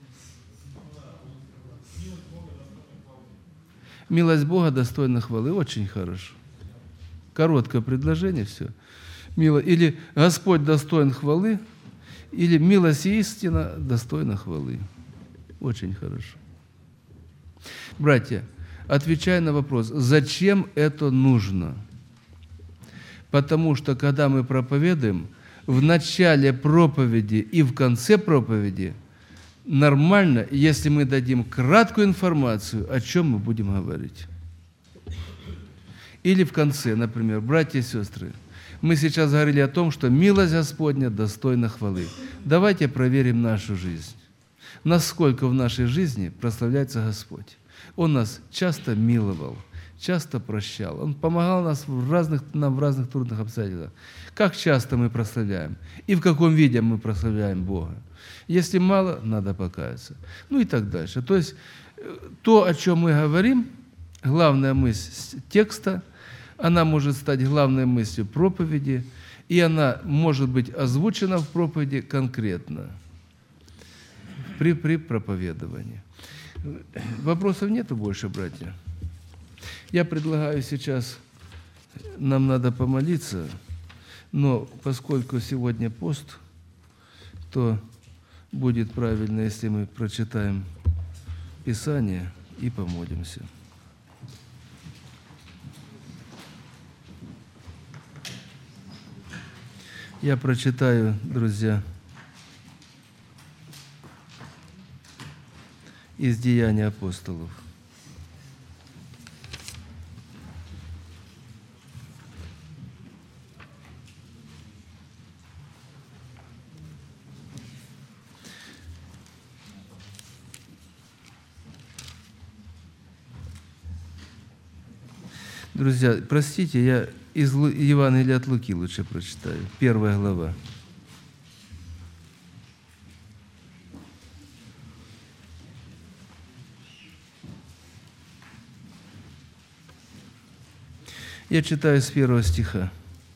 Милость Бога достойна хвалы. Очень хорошо. Короткое предложение, все. Мило... Или Господь достоин хвалы, или милость и истина достойна хвалы. Очень хорошо. Братья, отвечая на вопрос, зачем это нужно? Потому что, когда мы проповедуем, в начале проповеди и в конце проповеди нормально, если мы дадим краткую информацию, о чем мы будем говорить. Или в конце, например, братья и сестры, мы сейчас говорили о том, что милость Господня достойна хвалы. Давайте проверим нашу жизнь. Насколько в нашей жизни прославляется Господь. Он нас часто миловал, часто прощал. Он помогал нас в разных, нам в разных трудных обстоятельствах. Как часто мы прославляем? И в каком виде мы прославляем Бога? Если мало, надо покаяться. Ну и так дальше. То есть то, о чем мы говорим, главная мысль текста, она может стать главной мыслью проповеди, и она может быть озвучена в проповеди конкретно при, при проповедовании. Вопросов нету больше, братья? Я предлагаю сейчас, нам надо помолиться, но поскольку сегодня пост, то будет правильно, если мы прочитаем Писание и помолимся. Я прочитаю, друзья, из Деяний апостолов. Друзья, простите, я из Евангелия от Луки лучше прочитаю. Первая глава. Я читаю с первого стиха.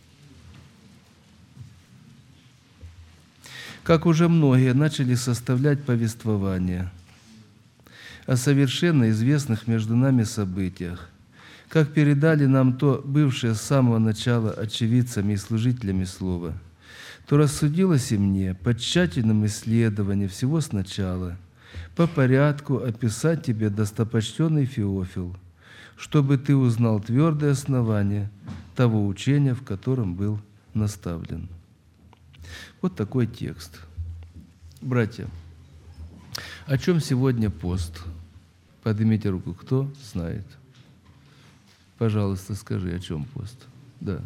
«Как уже многие начали составлять повествование о совершенно известных между нами событиях, как передали нам то, бывшее с самого начала очевидцами и служителями Слова, то рассудилось и мне по тщательному исследованию всего сначала, по порядку описать тебе, достопочтенный Феофил, чтобы ты узнал твердое основание того учения, в котором был наставлен». Вот такой текст. Братья, о чем сегодня пост? Поднимите руку, кто знает. Пожалуйста, скажи, о чем пост? Да.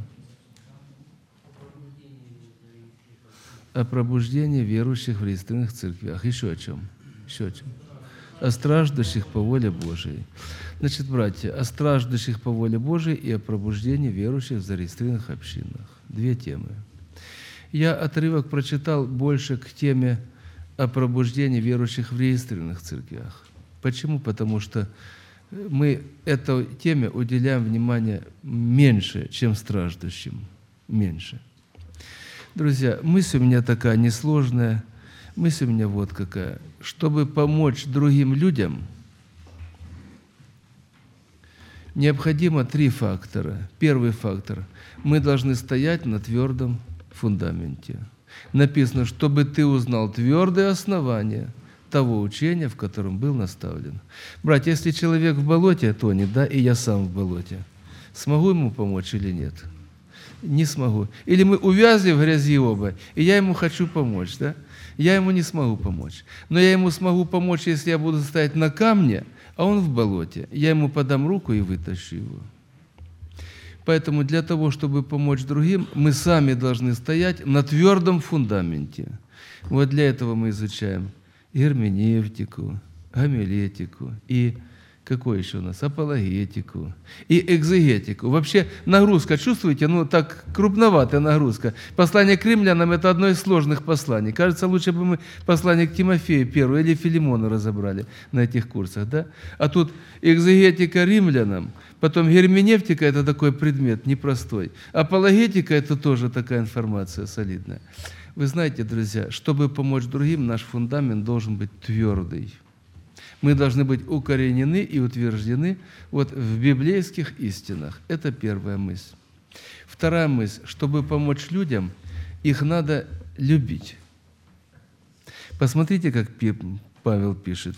О пробуждении верующих в регистрированных церквях. Еще о чем? Еще о чем? О страждущих по воле Божией. Значит, братья, о страждущих по воле Божией и о пробуждении верующих в зарегистрированных общинах. Две темы. Я отрывок прочитал больше к теме о пробуждении верующих в регистрированных церквях. Почему? Потому что мы этой теме уделяем внимание меньше, чем страждущим. Меньше. Друзья, мысль у меня такая несложная. Мысль у меня вот какая. Чтобы помочь другим людям, необходимо три фактора. Первый фактор. Мы должны стоять на твердом фундаменте. Написано, чтобы ты узнал твердое основание того учения, в котором был наставлен. Братья, если человек в болоте тонет, да, и я сам в болоте, смогу ему помочь или нет? Не смогу. Или мы увязли в грязи оба, и я ему хочу помочь, да? Я ему не смогу помочь. Но я ему смогу помочь, если я буду стоять на камне, а он в болоте. Я ему подам руку и вытащу его. Поэтому для того, чтобы помочь другим, мы сами должны стоять на твердом фундаменте. Вот для этого мы изучаем герменевтику, гомилетику и какой еще у нас? Апологетику и экзегетику. Вообще нагрузка, чувствуете? Ну, так крупноватая нагрузка. Послание к римлянам – это одно из сложных посланий. Кажется, лучше бы мы послание к Тимофею первое или Филимону разобрали на этих курсах, да? А тут экзегетика римлянам, потом герменевтика – это такой предмет непростой. Апологетика – это тоже такая информация солидная. Вы знаете, друзья, чтобы помочь другим, наш фундамент должен быть твердый. Мы должны быть укоренены и утверждены вот в библейских истинах. Это первая мысль. Вторая мысль. Чтобы помочь людям, их надо любить. Посмотрите, как Павел пишет.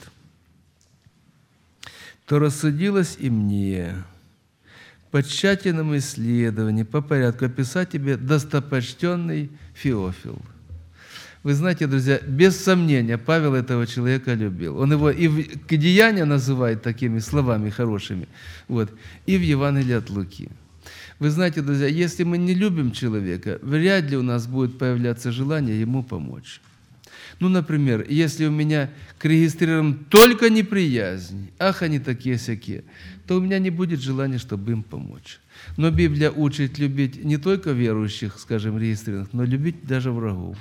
«То рассудилось и мне по тщательному исследованию, по порядку описать тебе, достопочтенный Феофил». Вы знаете, друзья, без сомнения, Павел этого человека любил. Он его и в к деянию называет такими словами хорошими, вот, и в Евангелии от Луки. Вы знаете, друзья, если мы не любим человека, вряд ли у нас будет появляться желание ему помочь. Ну, например, если у меня к регистрированным только неприязнь, ах, они такие-сякие, то у меня не будет желания, чтобы им помочь. Но Библия учит любить не только верующих, скажем, регистрированных, но любить даже врагов.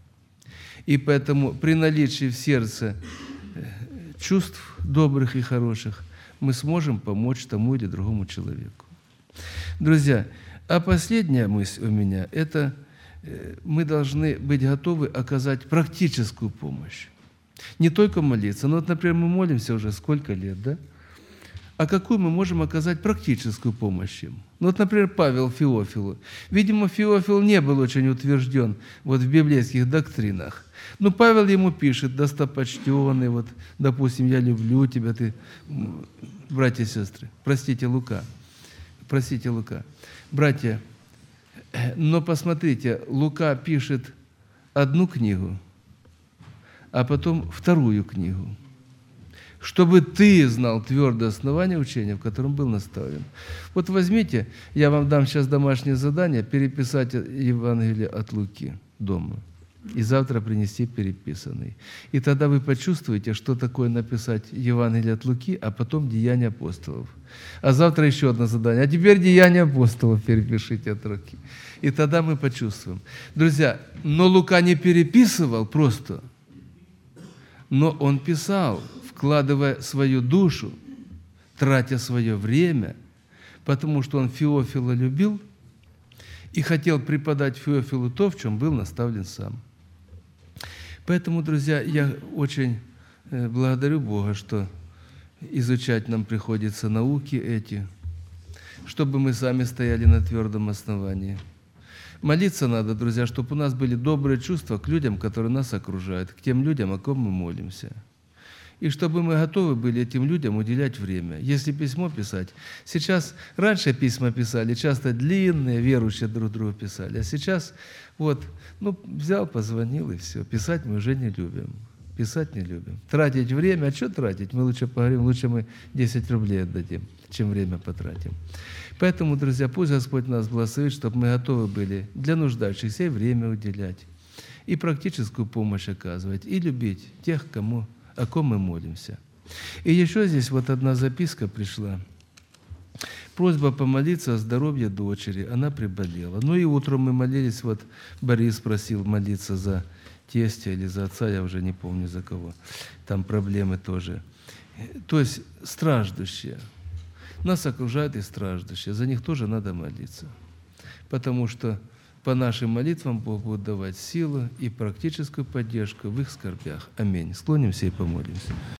И поэтому при наличии в сердце чувств добрых и хороших мы сможем помочь тому или другому человеку. Друзья, а последняя мысль у меня – это мы должны быть готовы оказать практическую помощь. Не только молиться. Ну вот, например, мы молимся уже сколько лет, да? А какую мы можем оказать практическую помощь им? Ну вот, например, Павел Феофилу. Видимо, Феофил не был очень утвержден вот в библейских доктринах. Но Павел ему пишет, достопочтенный, вот, допустим, я люблю тебя, ты, братья и сестры, простите, Лука, простите, Лука. Братья, но посмотрите, Лука пишет одну книгу, а потом вторую книгу, чтобы ты знал твердое основание учения, в котором был наставлен. Вот возьмите, я вам дам сейчас домашнее задание, переписать Евангелие от Луки дома. И завтра принести переписанный. И тогда вы почувствуете, что такое написать Евангелие от Луки, а потом Деяния апостолов. А завтра еще одно задание. А теперь Деяния апостолов перепишите от руки. И тогда мы почувствуем. Друзья, но Лука не переписывал просто, но он писал, вкладывая свою душу, тратя свое время, потому что он Феофила любил и хотел преподать Феофилу то, в чем был наставлен сам. Поэтому, друзья, я очень благодарю Бога, что изучать нам приходится науки эти, чтобы мы сами стояли на твердом основании. Молиться надо, друзья, чтобы у нас были добрые чувства к людям, которые нас окружают, к тем людям, о ком мы молимся. И чтобы мы готовы были этим людям уделять время. Если письмо писать, сейчас, раньше письма писали, часто длинные, верующие друг другу писали, а сейчас вот, ну, взял, позвонил и все. Писать мы уже не любим. Писать не любим. Тратить время, а что тратить? Мы лучше поговорим, лучше мы десять рублей отдадим, чем время потратим. Поэтому, друзья, пусть Господь нас благословит, чтобы мы готовы были для нуждающихся и время уделять, и практическую помощь оказывать, и любить тех, кому, о ком мы молимся. И еще здесь вот одна записка пришла. Просьба помолиться о здоровье дочери. Она приболела. Ну и утром мы молились, вот Борис просил молиться за тестя или за отца, я уже не помню за кого. Там проблемы тоже. То есть страждущие. Нас окружают и страждущие. За них тоже надо молиться. Потому что по нашим молитвам Бог будет давать силу и практическую поддержку в их скорбях. Аминь. Склонимся и помолимся.